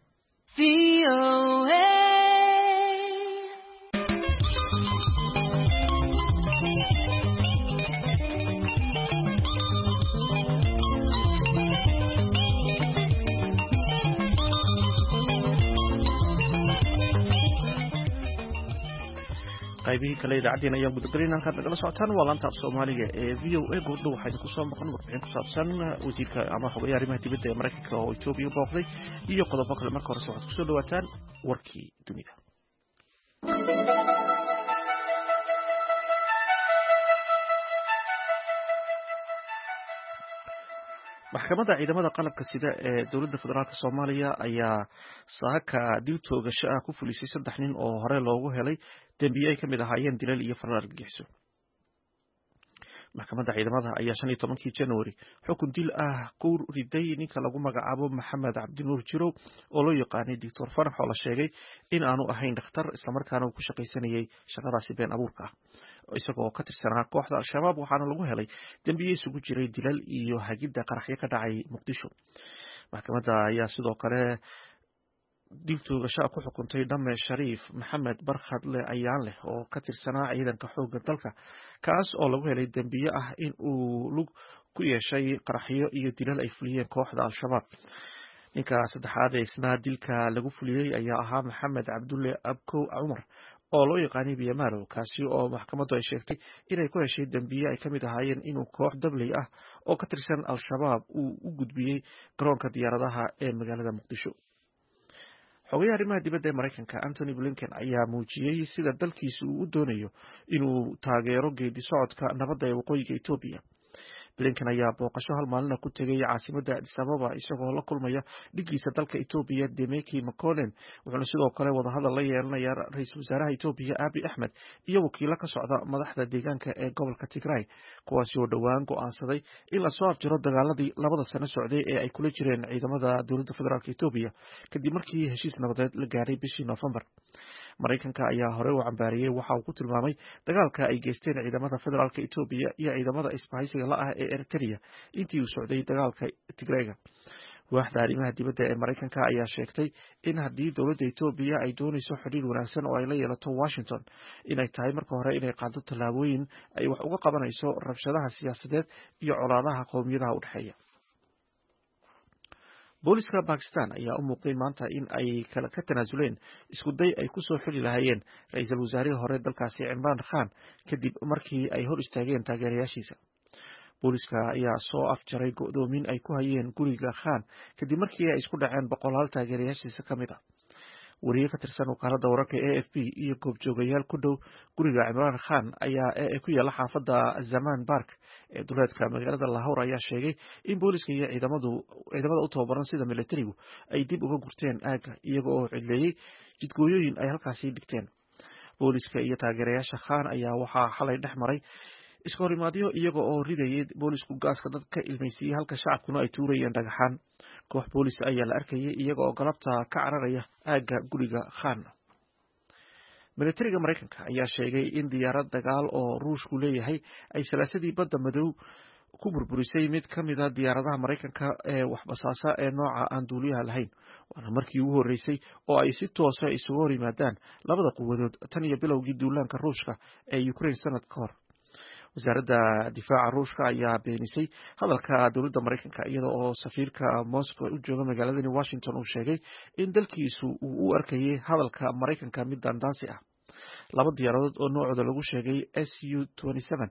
qaybihii kale idaacaddeena ayaan gudagalayna halkaad nagala socotaan waa laanta Soomaaliga ee VOA guddo waxaynu ku soo maqan warbixin ku saabsan wasiirka ama xogayaha arrimaha dibadda ee Mareykanka oo Itoobiya booqday iyo qodobo kale marka hore waxaad ku soo dhawaataan warkii dunida maxkamadda ciidamada qalabka sida ee dowladda federaalka Soomaaliya ayaa saaka dil toogasho ah ku fulisay 3 nin oo hore loogu helay dambiye ay kamid ahaayeen dilal iyo falal argagixiso. maxkamadda ciidamada ayaa 15 January xukun dil ah ku riday ninka lagu magacaabo Maxamed Cabdi Nuur Jirow oo loo yaqaanay Dr. Farax oo la sheegay in aanu ahayn dhakhtar isla markaana uu ku shaqaysanayay shaqadaasi been abuurka ah isagoo ka tirsanaa kooxda Al-Shabaab waxaana lagu helay dambiye isugu jiray dilal iyo hagida qaraxyo ka dhacay Muqdisho. maxkamadda ayaa sidoo kale dil toogasho ku xukuntay Dhamme Shariif Maxamed Barkhadle ayaan leh oo ka tirsanaa ciidanka xoogga dalka kaas oo lagu helay dambiye ah in uu lug ku yeeshay qaraxyo iyo dilal ay fuliyeen kooxda Al-Shabaab. ninka saddexaad ee isna dilka lagu fuliyay ayaa ahaa Maxamed Cabdulle Abkow Umar oo loo yaqaanay Biyamaro kaasi oo maxkamaddu ay sheegtay inay ku heshay dambiye ay kamid ahaayeen inuu koox dabley ah oo ka tirsan Al-Shabaab uu u gudbiyay garoonka diyaaradaha ee magaalada Muqdisho. xogayaha arrimaha dibadda ee Mareykanka Anthony Blinken ayaa muujiyay sida dalkiisu uu u doonayo inuu taageero geedi socodka nabadda ee waqooyiga Itoobiya. Blinken ayaa booqasho hal maalin ku tagay caasimadda Addis Ababa isagoo la kulmaya dhigiisa dalka Itoobiya Demeki Mekonnen wuxuuna sidoo kale wada hadal la yeelanayaa ra'iisul wasaaraha Itoobiya Abiy Ahmed iyo wakiilo ka socda madaxda deegaanka ee gobolka Tigray kuwaasi oo dhawaan go'aansaday in la soo afjaro dagaaladii 2 sano socday ee ay kula jireen ciidamada dowladda federaalka Itoobiya kadib markii heshiis nabadeed la gaaray bishii November. Mareykanka ayaa hore u cambaariyay waxa uu ku tilmaamay dagaalka ay geysteen ciidamada federaalka Itoobiya iyo ciidamada isbahaysiga la ah ee Eritrea intii uu socday dagaalka Tigrayga. waaxda arrimaha dibadda ee Mareykanka ayaa sheegtay in haddii dowladda Itoobiya ay doonayso xiriir wanaagsan oo ay la yeelato Washington inay tahay marka hore inay qaado tallaabooyin ay wax uga qabanayso rabshadaha siyaasadeed iyo colaadaha qowmiyadaha u dhexeeya. booliska Pakistan ayaa u muuqday maanta in ay ka tanaasuleen isku day ay ku soo xili lahaayeen ra'iisul wasaarihii hore dalkaasi Imran Khan kadib markii ay hor istaageen taageerayaashiisa. booliska ayaa soo afjaray go'doomin ay ku hayeen guriga Khan kadib markii ay isku dhaceen boqolaal taageerayaashiisa kamid ah. wariye ka tirsan wakaaladda wararka AFP iyo goobjoogayaal ku dhow guriga Imran Khan ayaa ku yaala xaafadda Zaman Park ee duleedka magaalada Lahore ayaa sheegay in booliska iyo ciidamada u tababaran sida militarigu ay dib uga gurteen aaga iyagoo oo cidleeyay jidgooyooyin ay halkaasi dhigteen. booliska iyo taageerayaasha Khan ayaa waxaa xalay dhex maray iska horimaadyo iyaga oo ridayay boolisku gaaska dadka ilmaysiiyay halka shacabkuna ay tuurayeen dhagaxaan. koox boolis ayaa la arkayay iyaga oo galabta ka cararaya aaga guriga Khan. militariga Mareykanka ayaa sheegay in diyaarad dagaal oo Ruushku leeyahay ay salaasadii badda madow ku burburisay mid ka mid ah diyaaradaha Mareykanka ee waxbasaasa ee nooca aan duuliyaha lahayn. waana markii ugu horeysay oo ay si toos ah isugu hor yimaadaan labada quwadood tan iyo bilowgii duulaanka Ruushka ee Ukraine sanad ka hor. wasaaradda difaaca Ruushka ayaa beenisay hadalka dowladda Mareykanka iyada oo safiirka Moscow u jooga magaaladani Washington uu sheegay in dalkiisu uu u arkayay hadalka Mareykanka mid dandaansi ah. 2 diyaaradood oo noocooda lagu sheegay Su-27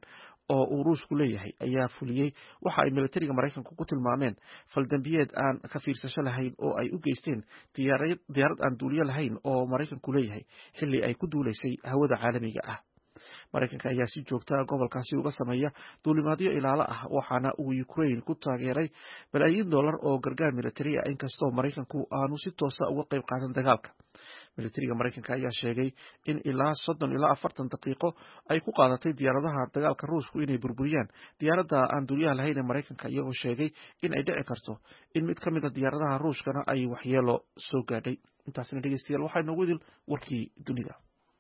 oo uu ruushku leeyahay ayaa fuliyey waxa ay militariga maraykanku ku tilmaameen faldambiyeed aan ka fiirsasho lahayn oo ay u geysteen diyaarad aan duuliyo lahayn oo maraykanku leeyahay xilli ay ku duulaysay hawada caalamiga ah. maraykanka ayaa si joogta gobolkaasi uga sameeya duulimaadyo ilaalo ah waxaana uu Ukraine ku taageeray balaayiin dollar oo gargaar militari ah inkastoo maraykanku aanu si toosa uga qayb qaadan dagaalka. militariga maraykanka ayaa sheegay in ilaa 30 ilaa 40 daqiiqo ay ku qaadatay diyaaradaha dagaalka ruushku inay burburiyaan diyaaradda aan duuliyaha lahayn ee maraykanka iyagoo sheegay in ay dhici karto in mid ka mid ah diyaaradaha ruushkana ay waxyeelo soo gaadhay. intaasina dhegeystayaal waxaa inoogu idil warkii dunida.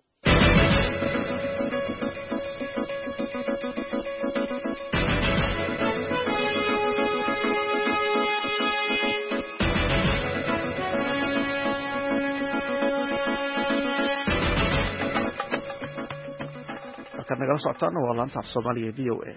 nagala socotaana waa laanta af Soomaaliya VOA.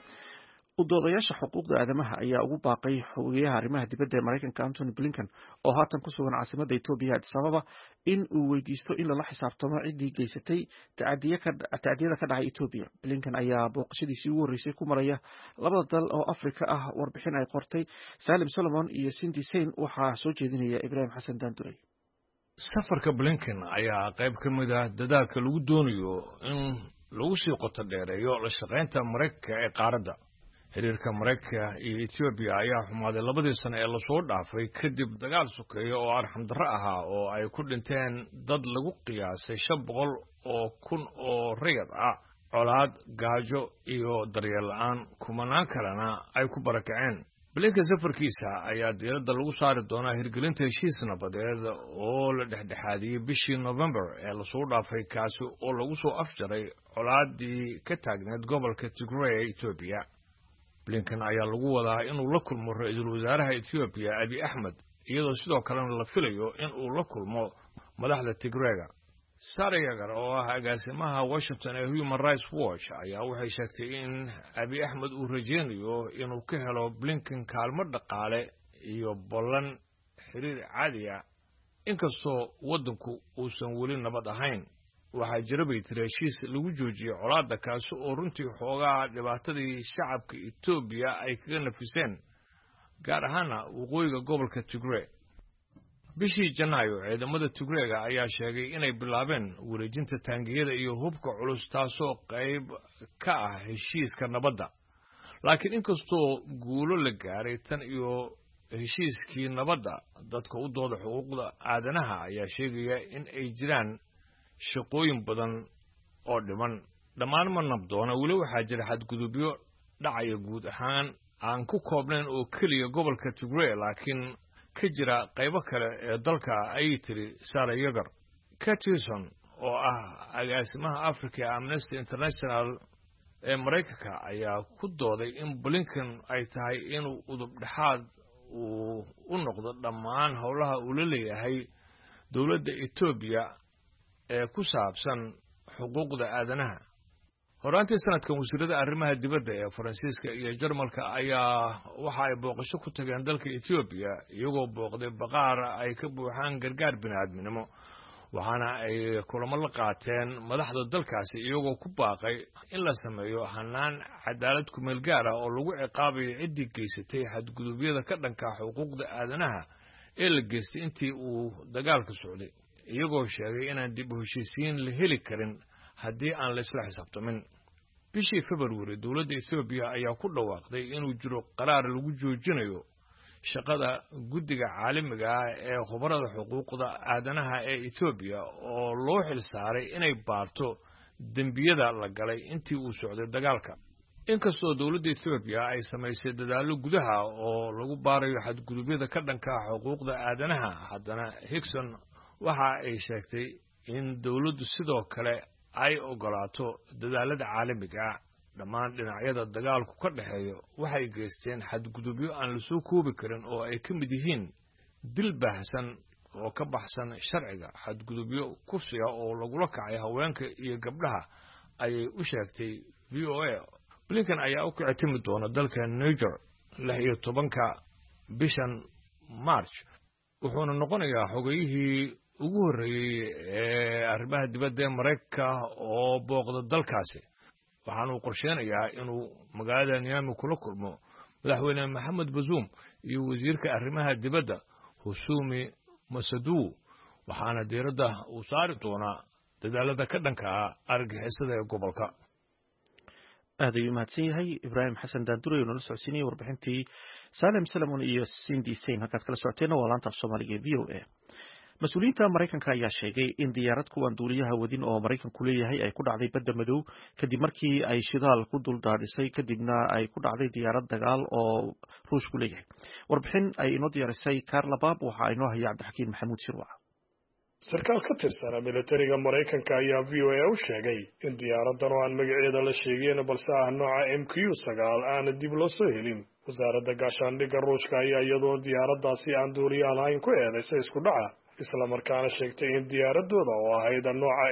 u doodayaasha xuquuqda aadamaha ayaa ugu baaqay xogeyaha arrimaha dibadda ee Mareykanka Anthony Blinken oo haatan ku sugan caasimadda Itoobiya Addis Ababa in uu weydiisto in lala xisaabtamo ciddii geysatay tacdiyada ka dhacay Itoobiya. Blinken ayaa booqashadiisii ugu horreysay ku maraya labada dal oo Afrika ah. warbixin ay qortay Salim Solomon iyo Cindy Sein waxaa soo jeedinaya Ibrahim Xasan Daanduray. safarka Blinken ayaa qayb ka mid ah dadaalka lagu doonayo in lagu sii qoto dheereeyo la shaqaynta Mareykanka ee qaaradda. xiriirka Mareykanka iyo Itoobiya ayaa xumaaday labadii sano ee la soo dhaafay kadib dagaal sokeeye oo arxam darro ahaa oo ay ku dhinteen dad lagu qiyaasay 500,000 oo rayid ah, colaad, gaajo iyo daryeel la'aan kumanaan kalena ay ku barakaceen. Blinken safarkiisa ayaa diiradda lagu saari doonaa hirgelinta heshiis nabadeed oo la dhexdhexaadiyey bishii November ee la soo dhaafay kaasi oo lagu soo afjaray colaadii ka taagneed gobolka Tigray ee Itoobiya. Blinken ayaa lagu wadaa inuu la kulmo ra'iisul wasaaraha Itoobiya Abiy Ahmed iyadoo sidoo kalena la filayo in uu la kulmo madaxda Tigrayga. Sara Yagar oo ah agaasimaha Washington ee Human Rights Watch ayaa waxay sheegtay in Abiy Ahmed uu rajeynayo inuu ka helo Blinken kaalmo dhaqaale iyo ballan xiriir caadi ah inkastoo waddanku uusan weli nabad ahayn. waxaa jira bay tiri heshiis lagu joojiyey colaadda kaasi oo runtii xoogaa dhibaatadii shacabka Itoobiya ay kaga nafiseen gaar ahaana waqooyiga gobolka Tigray. bishii Janaayo ciidamada Tigrayga ayaa sheegay inay bilaabeen wareejinta taangiyada iyo hubka culus taasoo qayb ka ah heshiiska nabadda. laakiin inkastoo guulo la gaaray tan iyo heshiiskii nabadda, dadka u dooda xuquuqda aadanaha ayaa sheegaya in ay jiraan shaqooyin badan oo dhiman. dhammaan ma nabdoona weli waxaa jira xadgudubyo dhacaya guud ahaan aan ku koobnayn oo keliya gobolka Tigray laakiin ka jira qaybo kale ee dalka ayay tiri Sara Yagar. Catherine oo ah agaasimaha Africa ee Amnesty International ee Mareykanka ayaa ku dooday in Blinken ay tahay inuu udub dhexaad u noqdo dhammaan howlaha uu la leeyahay dowladda Itoobiya ee ku saabsan xuquuqda aadanaha. horaantii sanadkan wasiirada arrimaha dibadda ee Faransiiska iyo Jarmalka ayaa waxa ay booqasho ku tageen dalka Itoobiya iyagoo booqday baqaar ay ka buuxaan gargaar bini'aadminimo, waxaana ay kulamo la qaateen madaxda dalkaasi iyagoo ku baaqay in la sameeyo hanaan cadaalad ku meel gaar ah oo lagu ciqaabayo ciddii geysatay xadgudubyada ka dhanka xuquuqda aadanaha ee la geystay intii uu dagaalka socday, iyagoo sheegay inaan dib u heshiisiin la heli karin haddii aan la isla xisaabtamin. bishii February dowladda Itoobiya ayaa ku dhawaaqday inuu jiro qaraar lagu joojinayo shaqada guddiga caalamiga ah ee khubarada xuquuqda aadanaha ee Itoobiya oo loo xil saaray inay baarto dembiyada la galay intii uu socday dagaalka. inkastoo dowladda Itoobiya ay samaysay dadaallo gudaha oo lagu baarayo xadgudubyada ka dhanka xuquuqda aadanaha, haddana Hickson waxa ay sheegtay in dowladdu sidoo kale ay ogolaato dadaalada caalamiga ah. dhammaan dhinacyada dagaalku ka dhaxeeyo waxay geysteen xadgudubyo aan la soo koobi karin oo ay ka mid yihiin dil baahsan oo ka baxsan sharciga, xadgudubyo kufsiga oo lagula kacay haweenka iyo gabdhaha, ayay u sheegtay VOA. Blinken ayaa u kici timi doona dalka Niger 16 bishan March, wuxuuna noqonayaa xogayihii ugu horreeyay ee arrimaha dibadda ee Mareykanka oo booqda dalkaasi. waxaana uu qorsheynayaa inuu magaalada niyaami kula kulmo madaxweyne maxamed bazuum iyo wasiirka arrimaha dibadda husumi masadow waxaana diiradda uu saari doonaa dadaalada ka dhanka ah argagixisada ee gobolka. aad ayuu mahadsan yahay ibraahim xasan daandurey oo nala socodsiinayay warbixintii salem salamon iyo cindy sain halkaad kala socoteenna waa laanta af soomaaliga ee v o a. mas-uuliyiinta maraykanka ayaa sheegay in diyaarad kuwan duuliyaha wadin oo maraykanku leeyahay ay ku dhacday badda madow kadib markii ay shidaal ku dul daadhisay kadibna ay ku dhacday diyaarad dagaal oo ruushku leeyahay. warbixin ay inoo diyaarisay Carla Baab waxa inoo haya Cabdixakiin Maxamuud Shirwac. sarkaal ka tirsan militariga maraykanka ayaa v o a u sheegay in diyaaradan oo aan magaceeda la sheegin balse ah nooca MQ-9 aan dib loo soo helin. wasaaradda gaashaandhigga ruushka ayaa iyadoo diyaaradaasi aan duuliyaha lahayn ku eedaysay isku dhaca isla markaana sheegtay in diyaaradooda oo ahayd nooca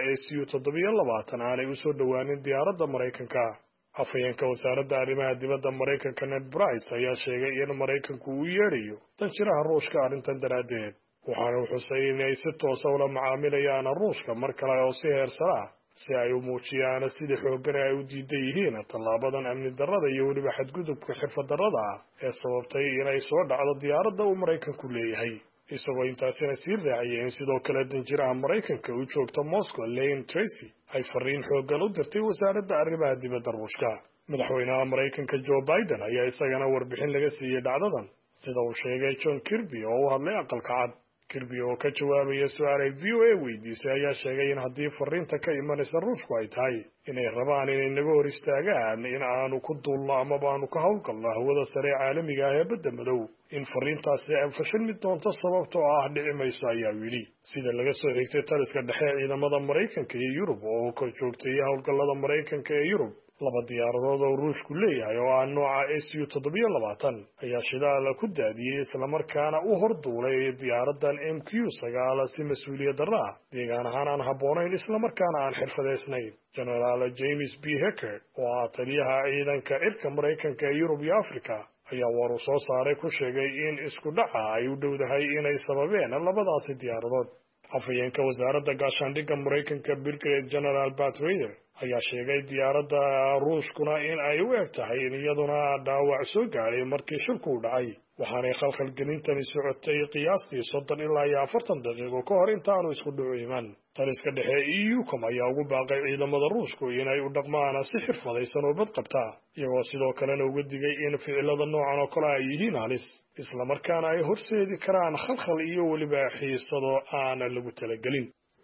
ACU-720 aanay u soo dhowaanin diyaaradda maraykanka. afhayeenka wasaaradda arrimaha dibadda maraykanka Ned Price ayaa sheegay in maraykanku uu yeedhayo danjiraha ruushka arrintan daraaddeed. waxaana uu xusay inay si toosa ula macaamilayaan ruushka mar kale oo si heersara ah si ay u muujiyaan sida xooggan ay u diidan yihiin tallaabadan amni darrada iyo weliba xadgudubka xirfad darrada ah ee sababtay inay soo dhacdo diyaaradda uu maraykanku leeyahay. isagoo intaasina sii raaciyay in sidoo kale danjiraha maraykanka u joogta Moscow Lane Tracy ay fariin xooggan u dirtay wasaaradda arrimaha dibadda ruushka. madaxweynaha maraykanka Joe Biden ayaa isagana warbixin laga siiyey dhacdadan sida uu sheegay John Kirby oo u hadlay aqalka cad. Kirby oo ka jawaabaya su'aal ay VOA weydiisay ayaa sheegay in haddii fariinta ka imanaysa ruushku ay tahay inay rabaan inay naga hor istaagaan in aanu ku duulno amaba aanu ka howlgalno hawada sare caalamiga ah ee badda madow in fariintaasi ay fashilmi doonto sababtoo ah dhici mayso ayaa yidhi. sida laga soo xigtay taliska dhexe ciidamada maraykanka iyo Yurub oo kor joogtay howlgallada maraykanka ee Yurub, laba diyaaradood oo ruushku leeyahay oo ah nooca ACU-720 ayaa shidaal ku daadiyey islamarkaana u horduulay diyaaradan MQ-9 si mas-uuliyad darro ah deegaan ahaan aan habboonayn islamarkaana aan xirfadeysnayn. generaal James B. Hecker oo ah taliyaha ciidanka cirka maraykanka ee Yurub iyo Afrika ayaa war uu soo saaray ku sheegay in isku dhaca ay u dhowdahay inay sababeen labadaasi diyaaradood. afhayeenka wasaaradda gaashaandhigga maraykanka Brigadier General Pat Ryder ayaa sheegay diyaaradda ruushkuna in ay u eg tahay in iyaduna dhaawac soo gaadhay markii shilku u dhacay. waxaanay khalkhalgelintani socotay qiyaastii 30 ilaa 40 daqiiqo ka hor intaanu isku dhacu iman. taliska dhexe EU-com ayaa ugu baaqay ciidamada ruushku inay u dhaqmaan si xirfadaysan oo badqabta, iyagoo sidoo kalena uga digay in ficilada noocan oo kale ay yihiin halis islamarkaana ay horseedi karaan khalkhal iyo weliba xiisado aan lagu talagelin.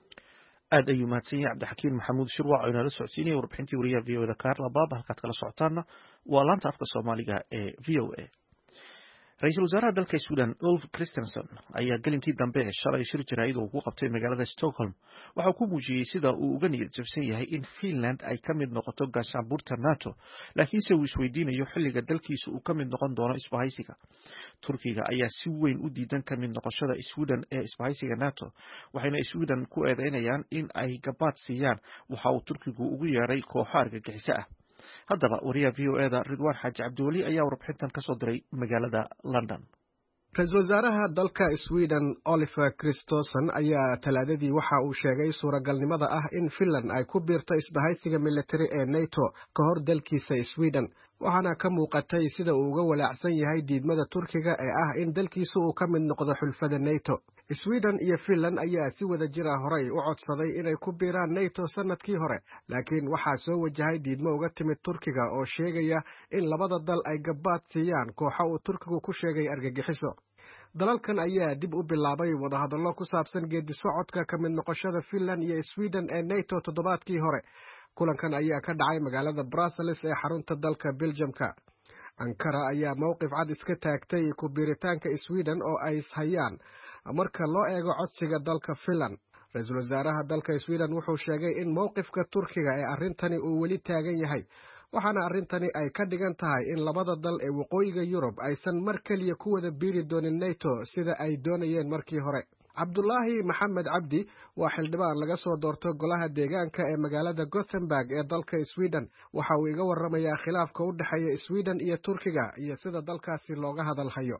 aad ayuu mahadsan yahay Cabdixakiin Maxamuud Shirwac oo inala socodsiinayay warbixintii wariyaha v o da Carla Baab. halkaad kala socotaana waa laanta afka Soomaaliga ee v o a. ra-iisul wasaaraha dalka Sweden Ulf Kristersson ayaa gelinkii dambe shalay shir jaraa'id oo ku qabtay magaalada Stockholm waxa uu ku muujiyey sida uu uga niyad jabsan yahay in Finland ay ka mid noqoto gaashaanbuurta NATO, laakiinse uu isweydiinayo xilliga dalkiisa uu ka mid noqon doono isbahaysiga. Turkiga ayaa si weyn u diidan ka mid noqoshada Sweden ee isbahaysiga NATO, waxayna Sweden ku eedeynayaan in ay gabaad siiyaan waxa uu Turkigu ugu yeeray kooxo argagixiso ah. haddaba wariyaha v o a da Ridwaan Xaaji Cabdiweli ayaa warbixintan ka soo diray magaalada London. ra-iisul wasaaraha dalka Sweden Ulf Kristersson ayaa talaadadii waxa uu sheegay suuragalnimada ah in Finland ay ku biirto isbahaysiga military ee NATO ka hor dalkiisa Sweden, waxaana ka muuqatay sida uu uga walaacsan yahay diidmada Turkiga ee ah in dalkiisu uu ka mid noqdo xulfada NATO. Sweden iyo Finland ayaa si wada jir ah horay u codsaday inay ku biiraan NATO sanadkii hore, laakiin waxaa soo wajahay diidmo uga timid Turkiga oo sheegaya in labada dal ay gabaad siiyaan kooxo uu Turkigu ku sheegay argagixiso. dalalkan ayaa dib u bilaabay wadahadallo ku saabsan geedi socodka ka mid noqoshada Finland iyo Sweden ee NATO toddobaadkii hore. kulankan ayaa ka dhacay magaalada Brussels ee xarunta dalka Belgiumka. Ankara ayaa mowqif cad iska taagtay ku biiritaanka Sweden oo ay ishayaan marka loo eego codsiga dalka Finland. ra-iisul wasaaraha dalka Sweden wuxuu sheegay in mowqifka Turkiga ee arrintani uu weli taagan yahay, waxaana arrintani ay ka dhigan tahay in labada dal ee waqooyiga Yurub aysan mar kaliya ku wada biiri doonin NATO sida ay doonayeen markii hore. Cabdulaahi Maxamed Cabdi waa xildhibaan laga soo doorto golaha deegaanka ee magaalada Gothenburg ee dalka Sweden. waxa uu iga warramayaa khilaafka u dhexeeya Sweden iyo Turkiga iyo sida dalkaasi looga hadal hayo.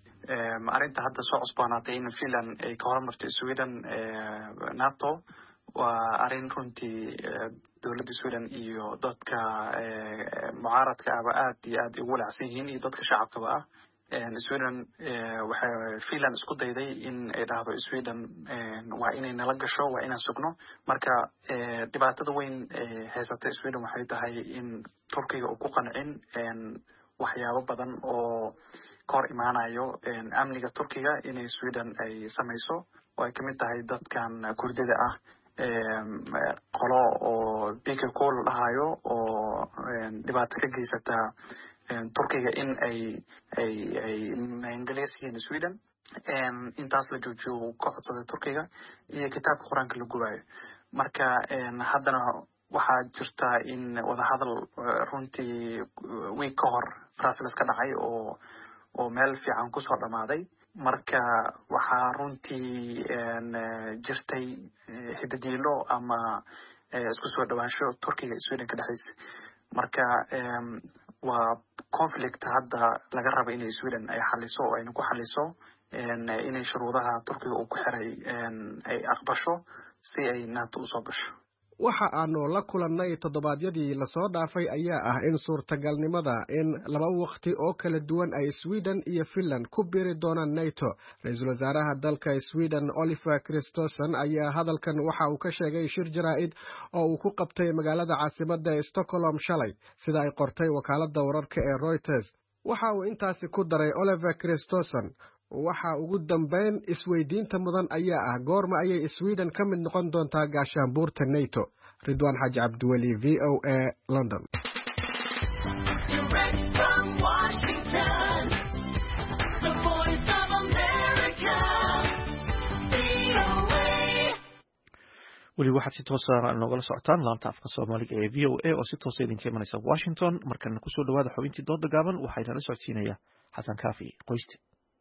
arrinta hadda soo cusboonaatay in Finland ay ka hormarto Sweden NATO waa arrin runtii dowladda Sweden iyo dadka mucaaradka aba aad iyo aad ugu walacsan yihiin iyo dadka shacabkaba ah. Sweden waxay Finland isku dayday in ay dhahdo Sweden waa inay nala gasho, waa inaan sugno. Marka dhibaatada weyn haysata Sweden waxay tahay in Turkiga uu ku qancin waxyaabo badan oo ka hor imaanayo amniga Turkiga inay Sweden ay samayso, oo ay kamid tahay dadkan Kurdida ah qolo oo PKK lahayo oo dhibaato ka geysata Turkiga in ay maangaleeyeen Sweden intaas la joojiyo ka codsaday Turkiga iyo kitaabka Quraanka la gubayo. Marka haddana waxaa jirta in wadahadal runtii week ka hor Brussels ka dhacay oo meel fiican ku soo dhamaaday. Marka waxaa runtii jirtay hidadiilo ama isku soo dhawaansho Turkiga iyo Sweden ka dhaxaysa. Marka waa conflict hadda laga rabo in Sweden ay xaliso oo ay ku xaliso inay shuruudaha Turkiga uu ku xiray ay aqbasho si ay NATO u soo gasho. waxa aanu la kulannay toddobaadyadii lasoo dhaafay ayaa ah in suurtagalnimada in laba waqti oo kala duwan ay Sweden iyo Finland ku biiri doonaan NATO. Ra'iisul wasaaraha dalka Sweden Ulf Kristersson ayaa hadalkan waxa uu ka sheegay shir jaraa'id oo uu ku qabtay magaalada caasimadda Stockholm shalay, sida ay qortay wakaaladda wararka ee Reuters. Waxa uu intaasi ku daray Ulf Kristersson, waxa ugu dambeyn isweydiinta mudan ayaa ah goorma ayay Sweden ka mid noqon doontaa gaashaanbuurta NATO. Ridwaan Xaaji Cabdiweli, VOA, London. weli waxaad si toos ah nogala socotaan laanta afka Soomaaliga ee VOA oo si toos ah idinka imanaysa Washington. Markana ku soo dhawaada xubintii dooda gaaban waxaa inala socodsiinaya Xasan Kaafi Qoyste.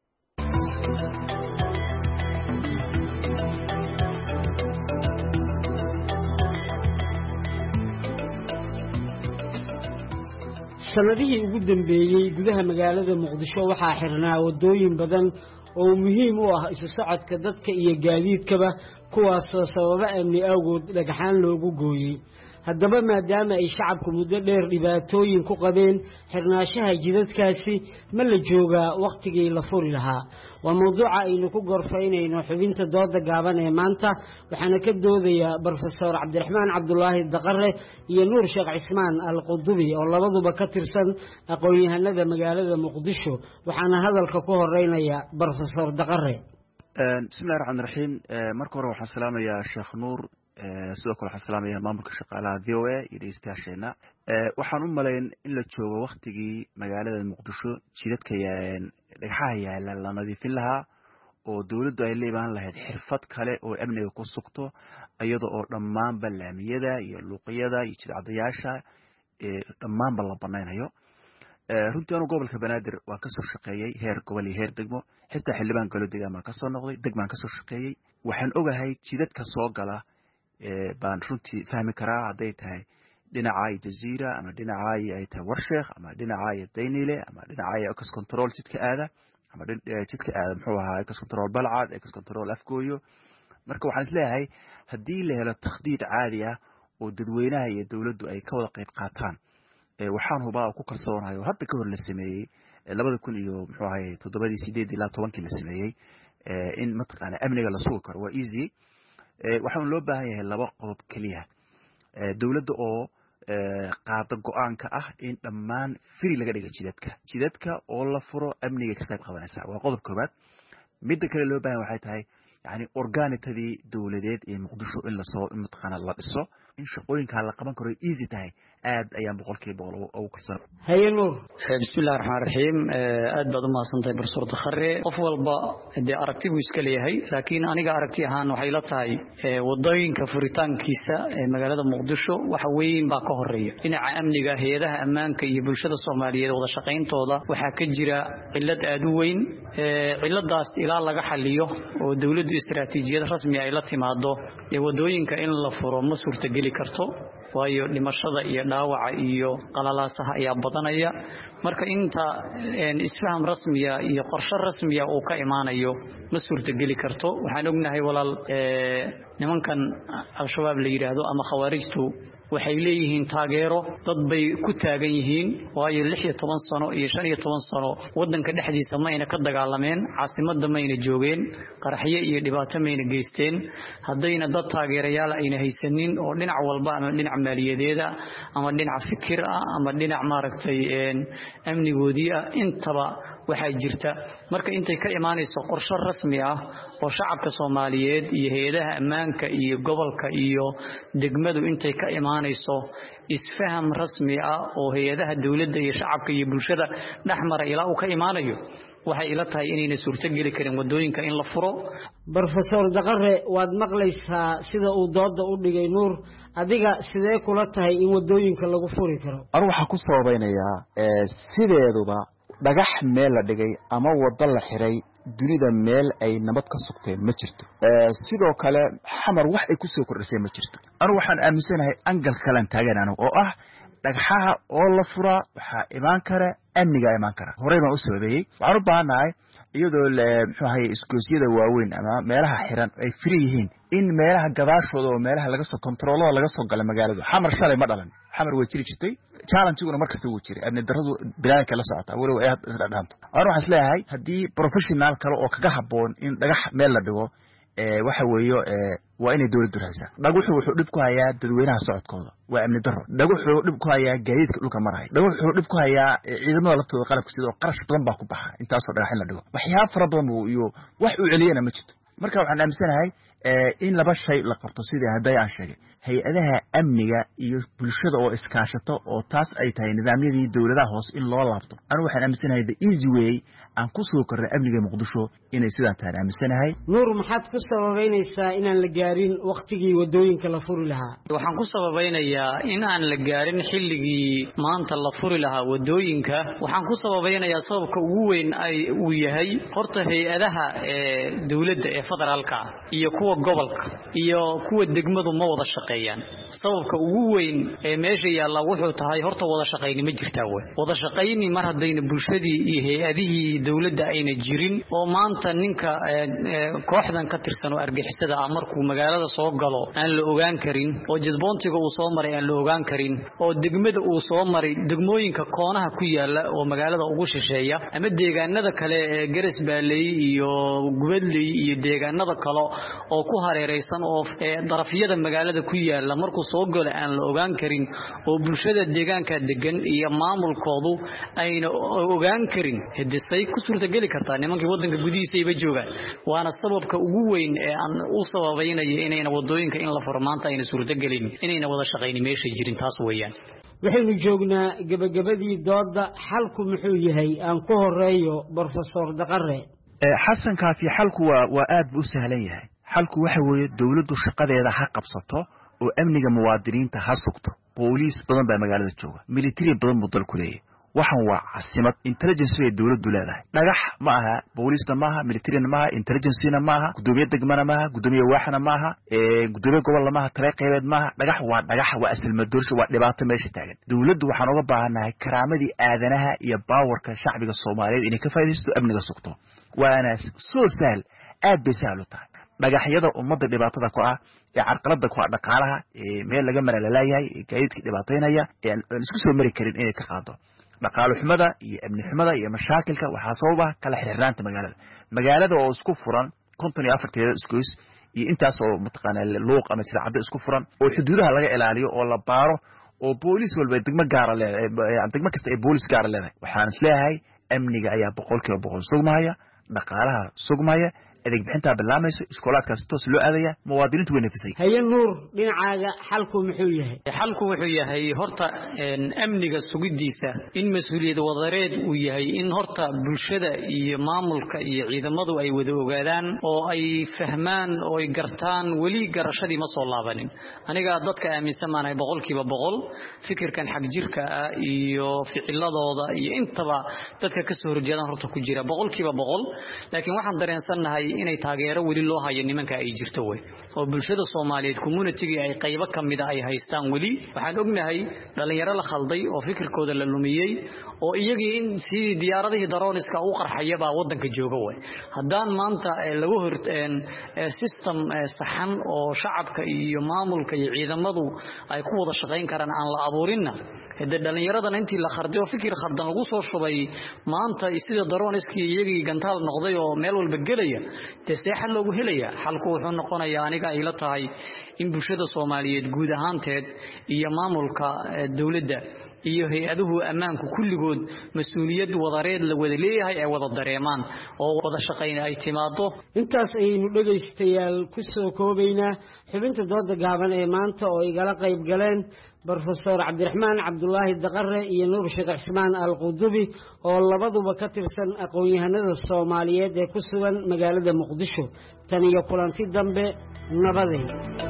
sanadihii ugu dambeeyay gudaha magaalada Muqdisho waxaa xirnaa wadooyin badan oo muhiim u ah isu socodka dadka iyo gaadiidkaba, kuwaas oo sababa amni awgood dhagaxaan loogu gooyay. haddaba maadaama ay shacabku muddo dheer dhibaatooyin ku qabeen xirnaashaha jidadkaasi, ma la joogaa waqtigii la furi lahaa? waa mawduuca aynu ku gorfaynayno xubinta dooda gaaban ee maanta, waxaana ka doodaya Professor Cabdiraxmaan Cabdulaahi Daqare iyo Nuur Sheekh Cismaan Al-Qudubi oo labaduba ka tirsan aqoon-yahanada magaalada Muqdisho. waxaana hadalka ku horeynaya Professor Daqare. bismillaahir rahmaanir rahiim. marka hore waxaan salaamayaa Sheekh Nuur, sidoo kale waxaan salaamayaa maamulka shaqaalaha VOA iyo dhegeystayaasheena. waxaan u malayn in la joogo waqtigii magaalada Muqdisho jidadka dhagaxaha yaala la nadiifin lahaa, oo dawladdu ay la imaan lahayd xirfad kale oo amniga ku sugto, iyada oo dhammaan laamiyada iyo luuqyada iyo jidcadayaasha dhammaanba la banaynayo. runtii anu gobolka Banaadir waan ka soo shaqeeyay heer gobol iyo heer degmo, xitaa xildhibaan galo deegaan ka soo noqday, degmaan ka soo shaqeeyay. waxaan ogahay jidadka soo gala baan runtii fahmi karaa hadday tahay dhinacay Jazeera ama dhinacay ay tahay Warsheekh ama dhinacay Daynile ama dhinacay Ex Control jidka aada ama jidka aada muxuu ahaa Ex Control Balcad, Ex Control Afgooyo. marka waxaan isleeyahay haddii la helo takhdiid caadi ah oo dadweynaha iyo dawladdu ay ka wada qayb qaataan, waxaan hubaa ku kalsoonahay oo hadda ka hor la sameeyay 2000 iyo muxuu ahaa 7 ilaa 10 la sameeyay in mataqaana amniga la sugo karo waa easy. waxaan loo baahan yahay laba qodob kaliya. dawladda oo qaada go'aanka ah in dhammaan free laga dhigo jidadka oo la furo amniga ka qayb qaadanaysa. waa qodob koobaad. midda kale loo baahan waxay tahay yani organitadii dawladeed ee Muqdisho in la soo mataqaana la dhiso, in shaqooyinka la qaban karo easy tahay. aad ayaan 100% ugu kalsoon. hayno bismillaahir rahmaanir rahiim. aad baad u mahadsantahay Professor Daqare. qof walba hadii aragti buu iska leeyahay, laakiin aniga aragti ahaan waxay la tahay wadooyinka furitaankiisa ee magaalada Muqdisho waxa weyn baa ka horeeya dhinaca amniga, hay'adaha ammaanka iyo bulshada Soomaaliyeed wada shaqayntooda waxaa ka jira cilad aad u weyn. ciladaas ilaa laga xaliyo oo dawladdu istiraatiijiyad rasmi ay la timaado wadooyinka in la furo ma suurtageli karto, waayo dhimashada iyo dhaawaca iyo qalalaasaha ayaa badanaya. marka inta isfaham rasmiya iyo qorshe rasmiya uu ka imaanayo ma suurtageli karto. waxaan ognahay walaal nimankan al-shabaab la yiraahdo ama khawaarijtu waxay leeyihiin taageero dad bay ku taagan yihiin waayo 16 sano iyo 15 sano wadanka dhexdiisa ma ayna ka dagaalameen caasimadda ma ayna joogeen qaraxyo iyo dhibaato ma ayna geysteen hadayna dad taageerayaal ayna haysanin oo dhinac walba ama dhinac maaliyadeeda ama dhinac fikir ah ama dhinac maaragtay amnigoodii ah intaba waxay jirta marka intay ka imaanayso qorshe rasmi ah oo shacabka Soomaaliyeed iyo hay'adaha ammaanka iyo gobolka iyo degmadu intay ka imaanayso isfaham rasmi ah oo hay'adaha dawladda iyo shacabka iyo bulshada dhaxmara ilaa uu ka imaanayo waxay ila tahay inayna suurto gali karin wadooyinka in la furo. Professor Daqare waad maqlaysaa sida uu dooda u dhigay Nuur adiga sidee kula tahay in wadooyinka lagu furi karo? Anigu waxa ku sababaynayaa sideeduba dhagax meel la dhigay ama wada la xiray dunida meel ay nabad ka sugteen ma jirto sidoo kale xamar wax ay ku soo kordhisay ma jirto anigu waxaan aaminsanahay angal kalan taagan anigu oo ah dhagaxaha oo la fura waxa iman kara amniga iman kara horeyna u sababeeyay waxaan u baahanahay iyadoo muxuu ahay iskoosyada waaweyn ama meelaha xiran ay free yihiin in meelaha gadaashooda oo meelaha laga soo controlada laga soo galay magaalada xamar shalay ma dhalan xamar way jiri jirtay challenge-guna markasta wuu jiray amni darradu bilaanka la socota wali ay isla dhaanto aan waxaan leeyahay hadii professional kale oo kaga haboon in dhagax meel la dhigo waxa weeyo waa inay dawladdu raaysaa dhagaxu wuxuu dib ku hayaa dadweynaha socodkooda waa amni darro dhagaxu dib ku hayaa gaadiidka dhulka maray dhagaxu dib ku hayaa ciidamada laftooda qalabka sidoo qarash badan baa ku baxa intaas oo dhagax in la dhigo waxyaabo fara badan iyo wax u celiyana ma jirto marka waxaan aaminsanahay in laba shay la qabto sidii haday aan sheegay hay'adaha amniga iyo bulshada oo iskaashato oo taas ay tahay nidaamyadii dawladaha hoos in loo laabto anigu waxaan aaminsanahay the easy way aan ku soo kornay amniga Muqdisho inay sidaa tahay aaminsanahay. Nuur maxaad ku sababeynaysaa inaan la gaarin waqtigii wadooyinka la furi lahaa? Waxaan ku sababeynayaa in aan la gaarin xilligii maanta la furi lahaa wadooyinka waxaan ku sababeynayaa sababka ugu weyn ay uu yahay horta hay'adaha dawladda ee federaalka iyo kuwa gobolka iyo kuwa degmadu ma wada shaqeeyaan sababka ugu weyn ee meesha yaalla wuxuu tahay horta wada shaqeyn ma jirtaa wada shaqeyn mar hadayna bulshadii iyo hay'adihii dawladda ayna jirin oo maanta ninka kooxdan ka tirsan oo argixisada ah markuu magaalada soo galo aan la ogaan karin oo jadboontiga uu soo maray aan la ogaan karin oo degmada uu soo maray degmooyinka koonaha ku yaala oo magaalada ugu shisheeya ama deegaanada kale ee Garas Baalay iyo Gubadley iyo deegaanada kale oo ku hareeraysan oo darafyada magaalada ku yaala markuu soo galo aan la ogaan karin oo bulshada deegaanka degan iyo maamulkoodu ayna ogaan karin hadisay ku suurta gali kartaa nimankii wadanka gudihiisa ay joogaan waana sababka ugu weyn ee aan u sababeynay inayna wadooyinka in la furo maanta ayna suurta galin inayna wada shaqeyn meesha jirin taas weeyaan waxaynu joognaa gabagabadii dooda xalku muxuu yahay aan ku horeeyo Professor Daqare Xasan Kaafi xalku waa aad u sahlan yahay xalku waxa weeye dawladdu shaqadeeda ha qabsato oo amniga muwaadiniinta ha sugto booliis badan baa magaalada jooga military badan mudal ku leeyahay waxan waa caasimad intelligence way dawladdu leedahay dhagax ma aha booliisna ma aha military ma aha intelligence ma aha gudoomiye degmana ma aha gudoomiye waaxna ma aha gudoomiye gobol ma aha taleeqeed ma aha dhagax waa asal madoorsho waa dhibaato meesha taagan dawladdu waxaan uga baahanahay karaamadii aadanaha iyo baawarka shacbiga Soomaaliyeed inay ka faa'iideysto amniga sugto waana soo sahal aad bay sahal u tahay dhagaxyada ummadda dhibaatada ku ah ee carqalada ku ah dhaqaalaha meel laga maralalaayay gaadiidka dhibaateynaya aan isku soo mari karin inay ka qaado dhaqaale xumada iyo amni xumada iyo mashaakilka waxa sababa kala xirnaanta magaalada oo isku furan 54 isgoys iyo intaas oo mataqaanaa luuq ama sircada isku furan oo xuduudaha laga ilaaliyo oo la baaro oo booliis walba degmo gaar ah leeyahay degmo kasta ay booliis gaar leedahay waxaan isleeyahay amniga ayaa 100% sugmaya dhaqaalaha sugmaya adeeg bixinta bilaamayso iskoolaadkaas toos loo aadaya muwaadiniintu way nafisay haye Nuur dhinacaaga xalku muxuu yahay xalku wuxuu yahay horta amniga sugidiisa in mas'uuliyad wadareed uu yahay in horta bulshada iyo maamulka iyo ciidamadu ay wada ogaadaan oo ay fahmaan oo ay gartaan wali garashadii ma soo laabanin aniga dadka aaminsanahay 100% fikirkan xaq jirka ah iyo ficiladooda iyo intaba dadka ka soo horjeedaan horta ku jira 100% laakiin waxaan dareensanahay inay taageero weli loo hayo nimanka ay jirto way oo bulshada Soomaaliyeed community ay qaybo kamid ah ay haystaan weli waxaan ognahay dhalinyaro la khalday oo fikirkooda la lumiyay oo iyagii in si diyaaradihii darooniska u qarxayaba wadanka jooga way haddaan maanta lagu horteen system saxan oo shacabka iyo maamulka iyo ciidamadu ay ku wada shaqeyn karaan aan la abuurinna hada dhalinyaradan intii la kharday oo fikir khardan lagu soo shubay maanta sida darooniskii iyagii gantaal noqday oo meel walba galaya taseexan loogu helaya xalku wuxuu noqonayaa aniga ay la tahay in bulshada Soomaaliyeed guud ahaanteed iyo maamulka dawladda iyo hay'aduhu ammaanku kulligood mas'uuliyad wadareed la wada leeyahay ay wada dareemaan oo wada shaqeyn ay timaado intaas aynu dhageystayaal ku soo koobaynaa xubinta dooda gaaban ee maanta oo igala qayb galeen Professor Cabdiraxmaan Cabdullaahi Daqare iyo Nuur Sheekh Cismaan Al-Qudubi oo labaduba ka tirsan aqoon-yahanada Soomaaliyeed ee ku sugan magaalada Muqdisho tan iyo kulanti dambe nabadeen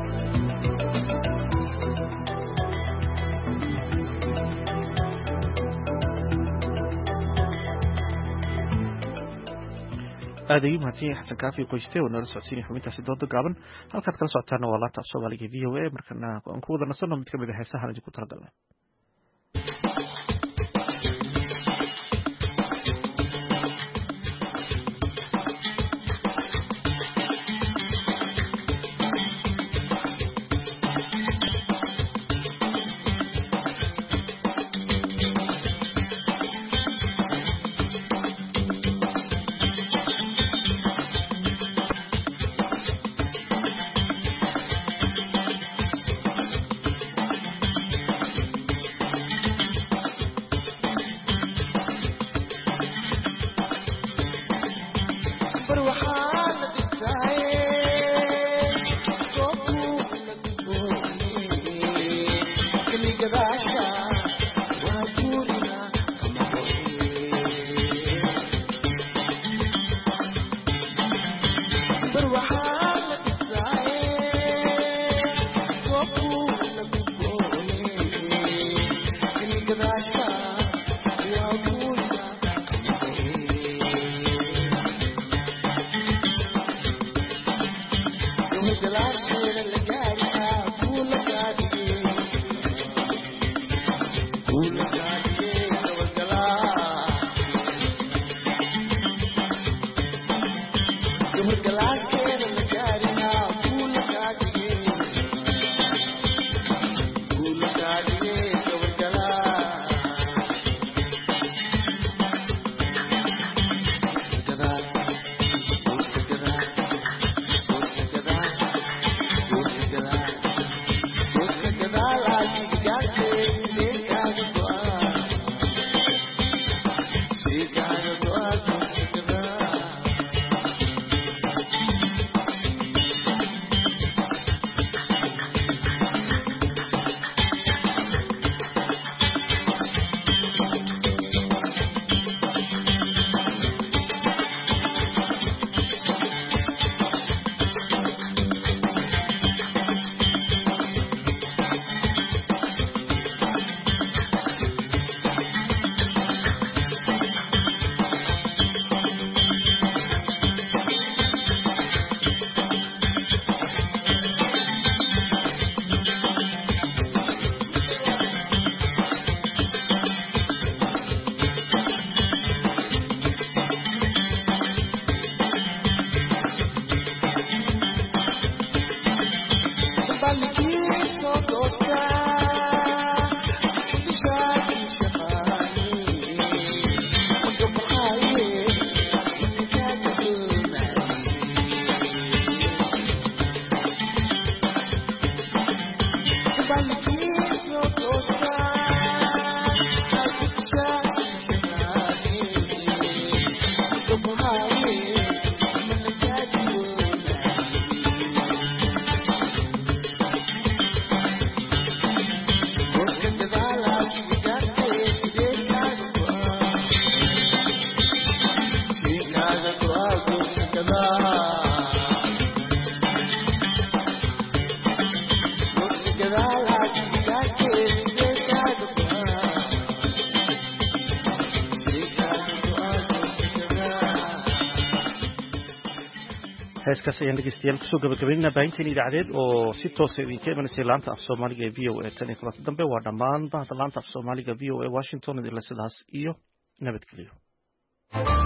aadayu mahadsan xasan kaafi qoyste oo nala socodsiinay xubintaasi dooda gaaban halkaad kala socotaana waa laanta Soomaaliga VOA markana aan ku wada nasano mid kamid ah heesaha aan ku talagalnay I like you got me, heeskaas ayaan dhegeystayaal kusoo gabagabaynayna baahinteen idaacadeed oo si toosa idinka imanaysay laanta af soomaaliga ee v o a tan iyo kulanta dambe waa dhammaan bahda laanta af soomaaliga v o a washington idinle sidaas iyo nabadgelyo